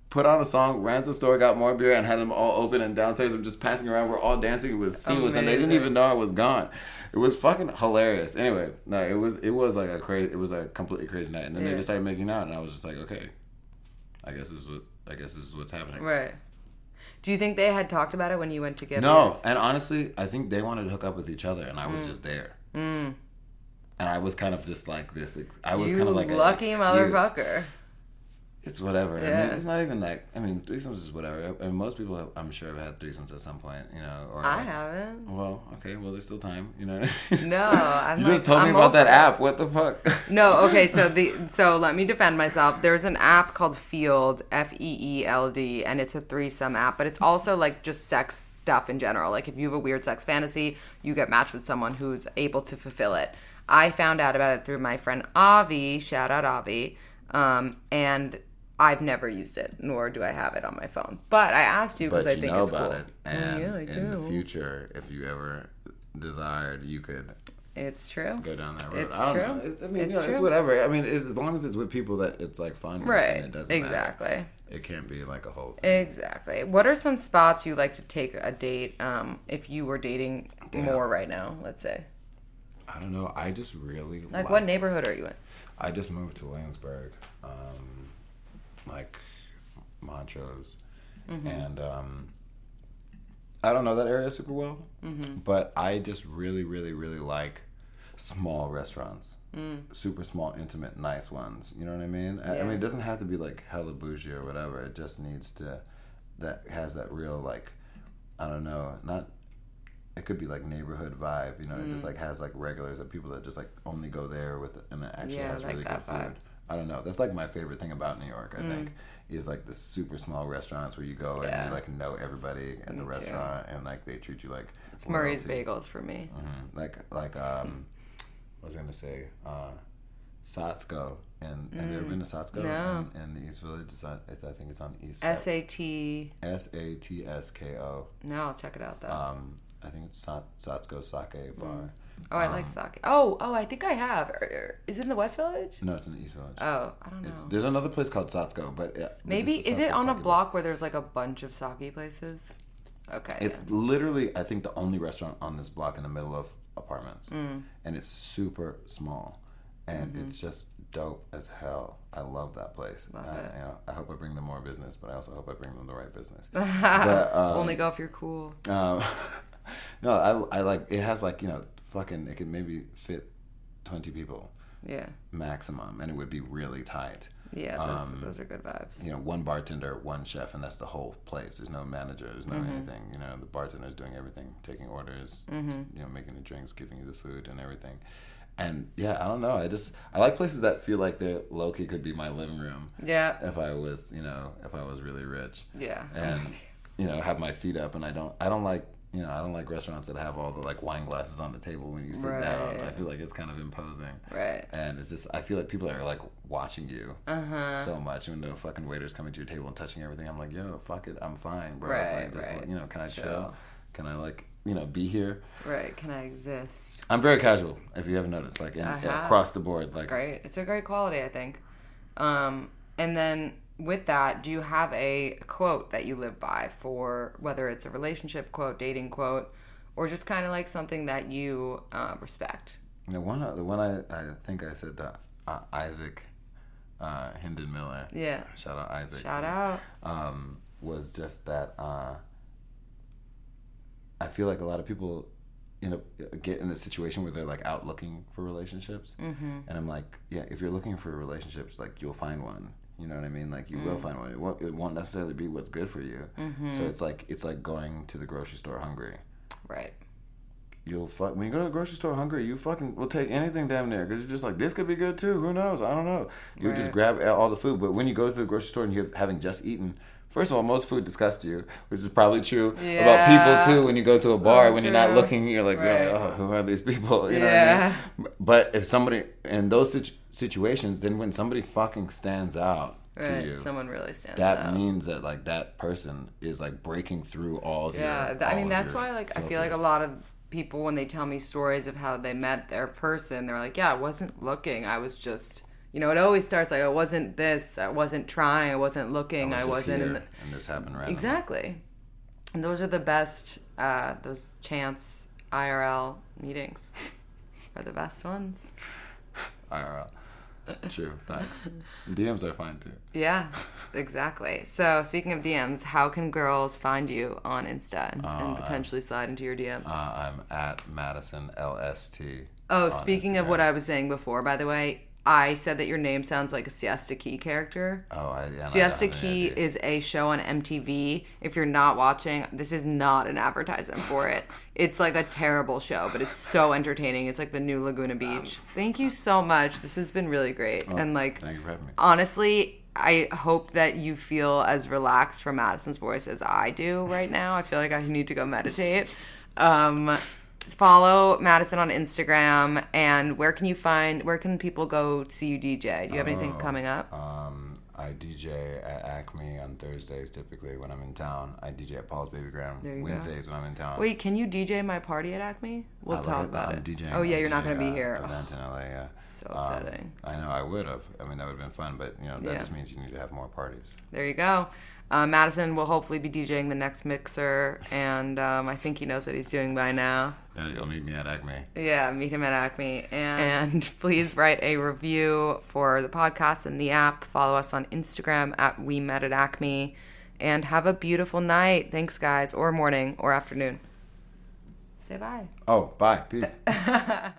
Speaker 5: put on a song, ran to the store, got more beer, and had them all open. And downstairs, I'm just passing around. We're all dancing. It was seamless, Amazing. And they didn't even know I was gone. It was fucking hilarious. Anyway, no, it was it was like a crazy. It was a completely crazy night. And then yeah. they just started making out, and I was just like, okay, I guess this is what I guess this is what's happening.
Speaker 4: Right. Do you think they had talked about it when you went to get
Speaker 5: No,
Speaker 4: yours?
Speaker 5: And honestly, I think they wanted to hook up with each other, and I was mm. just there. Mm. And I was kind of just like this. I was
Speaker 4: you
Speaker 5: kind of like
Speaker 4: lucky
Speaker 5: a
Speaker 4: motherfucker.
Speaker 5: It's whatever.
Speaker 4: Yeah.
Speaker 5: I mean, it's not even like. I mean, threesomes is whatever. I mean, most people, have, I'm sure, have had threesomes at some point. You know, or
Speaker 4: I
Speaker 5: like,
Speaker 4: haven't.
Speaker 5: Well, okay. Well, there's still time. You know.
Speaker 4: No, I'm.
Speaker 5: You
Speaker 4: like,
Speaker 5: just told
Speaker 4: I'm
Speaker 5: me about that
Speaker 4: it.
Speaker 5: app. What the fuck?
Speaker 4: No. Okay. So the so let me defend myself. There's an app called Feeld, F E E L D, and it's a threesome app, but it's also like just sex stuff in general. Like if you have a weird sex fantasy, you get matched with someone who's able to fulfill it. I found out about it through my friend Avi. Shout out Avi. Um, and I've never used it, nor do I have it on my phone. But I asked you because I think
Speaker 5: know
Speaker 4: it's
Speaker 5: about
Speaker 4: cool.
Speaker 5: it. And
Speaker 4: yeah, I
Speaker 5: in
Speaker 4: do.
Speaker 5: the future, if you ever desired, you could.
Speaker 4: It's true.
Speaker 5: Go down that road.
Speaker 4: It's
Speaker 5: I don't
Speaker 4: true.
Speaker 5: Know. It's, I mean,
Speaker 4: it's
Speaker 5: you know,
Speaker 4: true.
Speaker 5: It's whatever. I mean, it's, as long as it's with people that it's like fun.
Speaker 4: Right.
Speaker 5: And it doesn't
Speaker 4: exactly.
Speaker 5: matter. It can't be like a whole thing.
Speaker 4: Exactly. What are some spots you like to take a date um, if you were dating Damn. more right now, let's say?
Speaker 5: I don't know. I just really like...
Speaker 4: Like, what neighborhood are you in?
Speaker 5: I just moved to Williamsburg. Um, like, Montrose. Mm-hmm. And um, I don't know that area super well. Mm-hmm. But I just really, really, really like small restaurants. Mm. Super small, intimate, nice ones. You know what I mean? Yeah. I, I mean, it doesn't have to be, like, hella bougie or whatever. It just needs to... That has that real, like... I don't know. Not... It could be like neighborhood vibe, you know. Mm. It just like has like regulars and people that just like only go there with, and it actually
Speaker 4: yeah,
Speaker 5: has
Speaker 4: like
Speaker 5: really good
Speaker 4: vibe.
Speaker 5: food. I don't know. That's like my favorite thing about New York. I mm. think is like the super small restaurants where you go yeah. and you like know everybody at me the restaurant too. And like they treat you like.
Speaker 4: It's royalty. Murray's Bagels for me.
Speaker 5: Mm-hmm. Like like um, I was gonna say uh, Satsko. And have mm. you ever been to Satsko?
Speaker 4: No.
Speaker 5: In, in the East Village, it's on, it's, I think it's on East.
Speaker 4: S A T.
Speaker 5: S A T S K O.
Speaker 4: No, I'll check it out though.
Speaker 5: Um. I think it's Satsko Sake Bar. Mm.
Speaker 4: Oh, I
Speaker 5: um,
Speaker 4: like sake. Oh, oh, I think I have. Is it in the West Village?
Speaker 5: No, it's in the East Village.
Speaker 4: Oh, I don't know.
Speaker 5: It's, there's another place called Satsko, but uh,
Speaker 4: maybe
Speaker 5: is
Speaker 4: is it on a block
Speaker 5: bar.
Speaker 4: where there's like a bunch of sake places? Okay.
Speaker 5: It's yeah. literally, I think, the only restaurant on this block in the middle of apartments,
Speaker 4: mm.
Speaker 5: and it's super small, and mm-hmm. it's just dope as hell. I love that place.
Speaker 4: Love
Speaker 5: I,
Speaker 4: it.
Speaker 5: You know, I hope I bring them more business, but I also hope I bring them the right business.
Speaker 4: but, um, only go if you're cool.
Speaker 5: Um, no, I, I like it has like you know fucking it could maybe fit twenty people.
Speaker 4: Yeah.
Speaker 5: Maximum, and it would be really tight.
Speaker 4: Yeah, those, um, those are good vibes.
Speaker 5: You know, one bartender, one chef, and that's the whole place. There's no manager, there's no mm-hmm. anything. You know, the bartender's doing everything, taking orders, mm-hmm. you know, making the drinks, giving you the food and everything. And yeah, I don't know. I just I like places that feel like they're low key could be my living room.
Speaker 4: Yeah.
Speaker 5: If I was, you know, if I was really rich.
Speaker 4: Yeah.
Speaker 5: And you know, have my feet up, and I don't I don't like. You know, I don't like restaurants that have all the like wine glasses on the table when you sit right. down. I feel like it's kind of imposing.
Speaker 4: Right.
Speaker 5: And it's just I feel like people are like watching you
Speaker 4: uh-huh.
Speaker 5: so much. When the fucking waiter's coming to your table and touching everything, I'm like, yo, fuck it, I'm fine, bro.
Speaker 4: Right.
Speaker 5: Like, just,
Speaker 4: right.
Speaker 5: You know, can I
Speaker 4: chill?
Speaker 5: chill? Can I like you know be here?
Speaker 4: Right. Can I exist?
Speaker 5: I'm very casual. If you haven't noticed, like in, across the board,
Speaker 4: it's
Speaker 5: like
Speaker 4: great. It's a great quality, I think. Um, and then. With that, do you have a quote that you live by for whether it's a relationship quote, dating quote, or just kind of like something that you uh, respect?
Speaker 5: The one, the one I, I think I said to uh, Isaac uh, Hendon Miller.
Speaker 4: Yeah.
Speaker 5: Shout out Isaac.
Speaker 4: Shout out.
Speaker 5: Um, was just that uh, I feel like a lot of people, you know, get in a situation where they're like out looking for relationships, mm-hmm. and I'm like, yeah, if you're looking for relationships, like you'll find one. You know what I mean? Like you mm. will find one. It won't, it won't necessarily be what's good for you. Mm-hmm. So it's like it's like going to the grocery store hungry.
Speaker 4: Right.
Speaker 5: You'll fuck when you go to the grocery store hungry. You fucking will take anything damn near because you're just like this could be good too. Who knows? I don't know. You right. just grab all the food. But when you go to the grocery store and you're having just eaten. First of all, most food disgusts you, which is probably true
Speaker 4: yeah.
Speaker 5: about people too. When you go to a bar,
Speaker 4: so
Speaker 5: when
Speaker 4: true.
Speaker 5: you're not looking, you're like,
Speaker 4: right.
Speaker 5: oh, who are these people? You
Speaker 4: yeah.
Speaker 5: know what I mean? But if somebody in those situ- situations, then when somebody fucking stands out
Speaker 4: right.
Speaker 5: to you,
Speaker 4: someone really stands
Speaker 5: that
Speaker 4: out.
Speaker 5: That means that like that person is like breaking through all of
Speaker 4: yeah.
Speaker 5: your.
Speaker 4: Yeah, I
Speaker 5: all
Speaker 4: mean
Speaker 5: of
Speaker 4: that's
Speaker 5: your
Speaker 4: why like
Speaker 5: filters.
Speaker 4: I feel like a lot of people when they tell me stories of how they met their person, they're like, yeah, I wasn't looking, I was just You know, it always starts like, I wasn't this, I wasn't trying, I wasn't looking,
Speaker 5: I, was
Speaker 4: I wasn't in the...
Speaker 5: And this happened randomly.
Speaker 4: Exactly. And those are the best, uh, those chance I R L meetings are the best ones.
Speaker 5: I R L. True, facts. D Ms are fine too.
Speaker 4: Yeah, exactly. So, speaking of D Ms, how can girls find you on Insta and, uh, and potentially slide into your D Ms?
Speaker 5: Uh, I'm at Madison L S T.
Speaker 4: Oh, speaking Instagram. Of what I was saying before, by the way, I said that your name sounds like a Siesta Key character.
Speaker 5: Oh, I, yeah.
Speaker 4: Siesta Key is a show on M T V. If you're not watching, this is not an advertisement for it. It's like a terrible show, but it's so entertaining. It's like the new Laguna Beach. Thank you so much. This has been really great.
Speaker 5: Oh,
Speaker 4: and like,
Speaker 5: thank you for having me.
Speaker 4: Honestly, I hope that you feel as relaxed from Madison's voice as I do right now. I feel like I need to go meditate. Um... Follow Madison on Instagram, and where can you find, where can people go see you D J? Do you have anything
Speaker 5: oh,
Speaker 4: coming up?
Speaker 5: Um, I D J at Acme on Thursdays typically when I'm in town. I D J at Paul's Baby Ground Wednesdays go. when I'm in town.
Speaker 4: Wait, can you D J my party at Acme? We'll
Speaker 5: I
Speaker 4: talk
Speaker 5: like,
Speaker 4: about
Speaker 5: I'm
Speaker 4: it.
Speaker 5: DJing,
Speaker 4: oh yeah,
Speaker 5: I'm
Speaker 4: you're not going to be
Speaker 5: uh,
Speaker 4: here.
Speaker 5: Event in L A, yeah.
Speaker 4: So upsetting.
Speaker 5: Um, I know, I would have. I mean, that would have been fun, but you know, that
Speaker 4: yeah.
Speaker 5: just means you need to have more parties.
Speaker 4: There you go. Uh, Madison will hopefully be DJing the next mixer, and um, I think he knows what he's doing by now.
Speaker 5: Yeah, you'll meet me at Acme.
Speaker 4: Yeah, meet him at Acme. And, and please write a review for the podcast and the app. Follow us on Instagram at We Met at Acme. And have a beautiful night. Thanks, guys. Or morning or afternoon. Say bye.
Speaker 5: Oh, bye. Peace.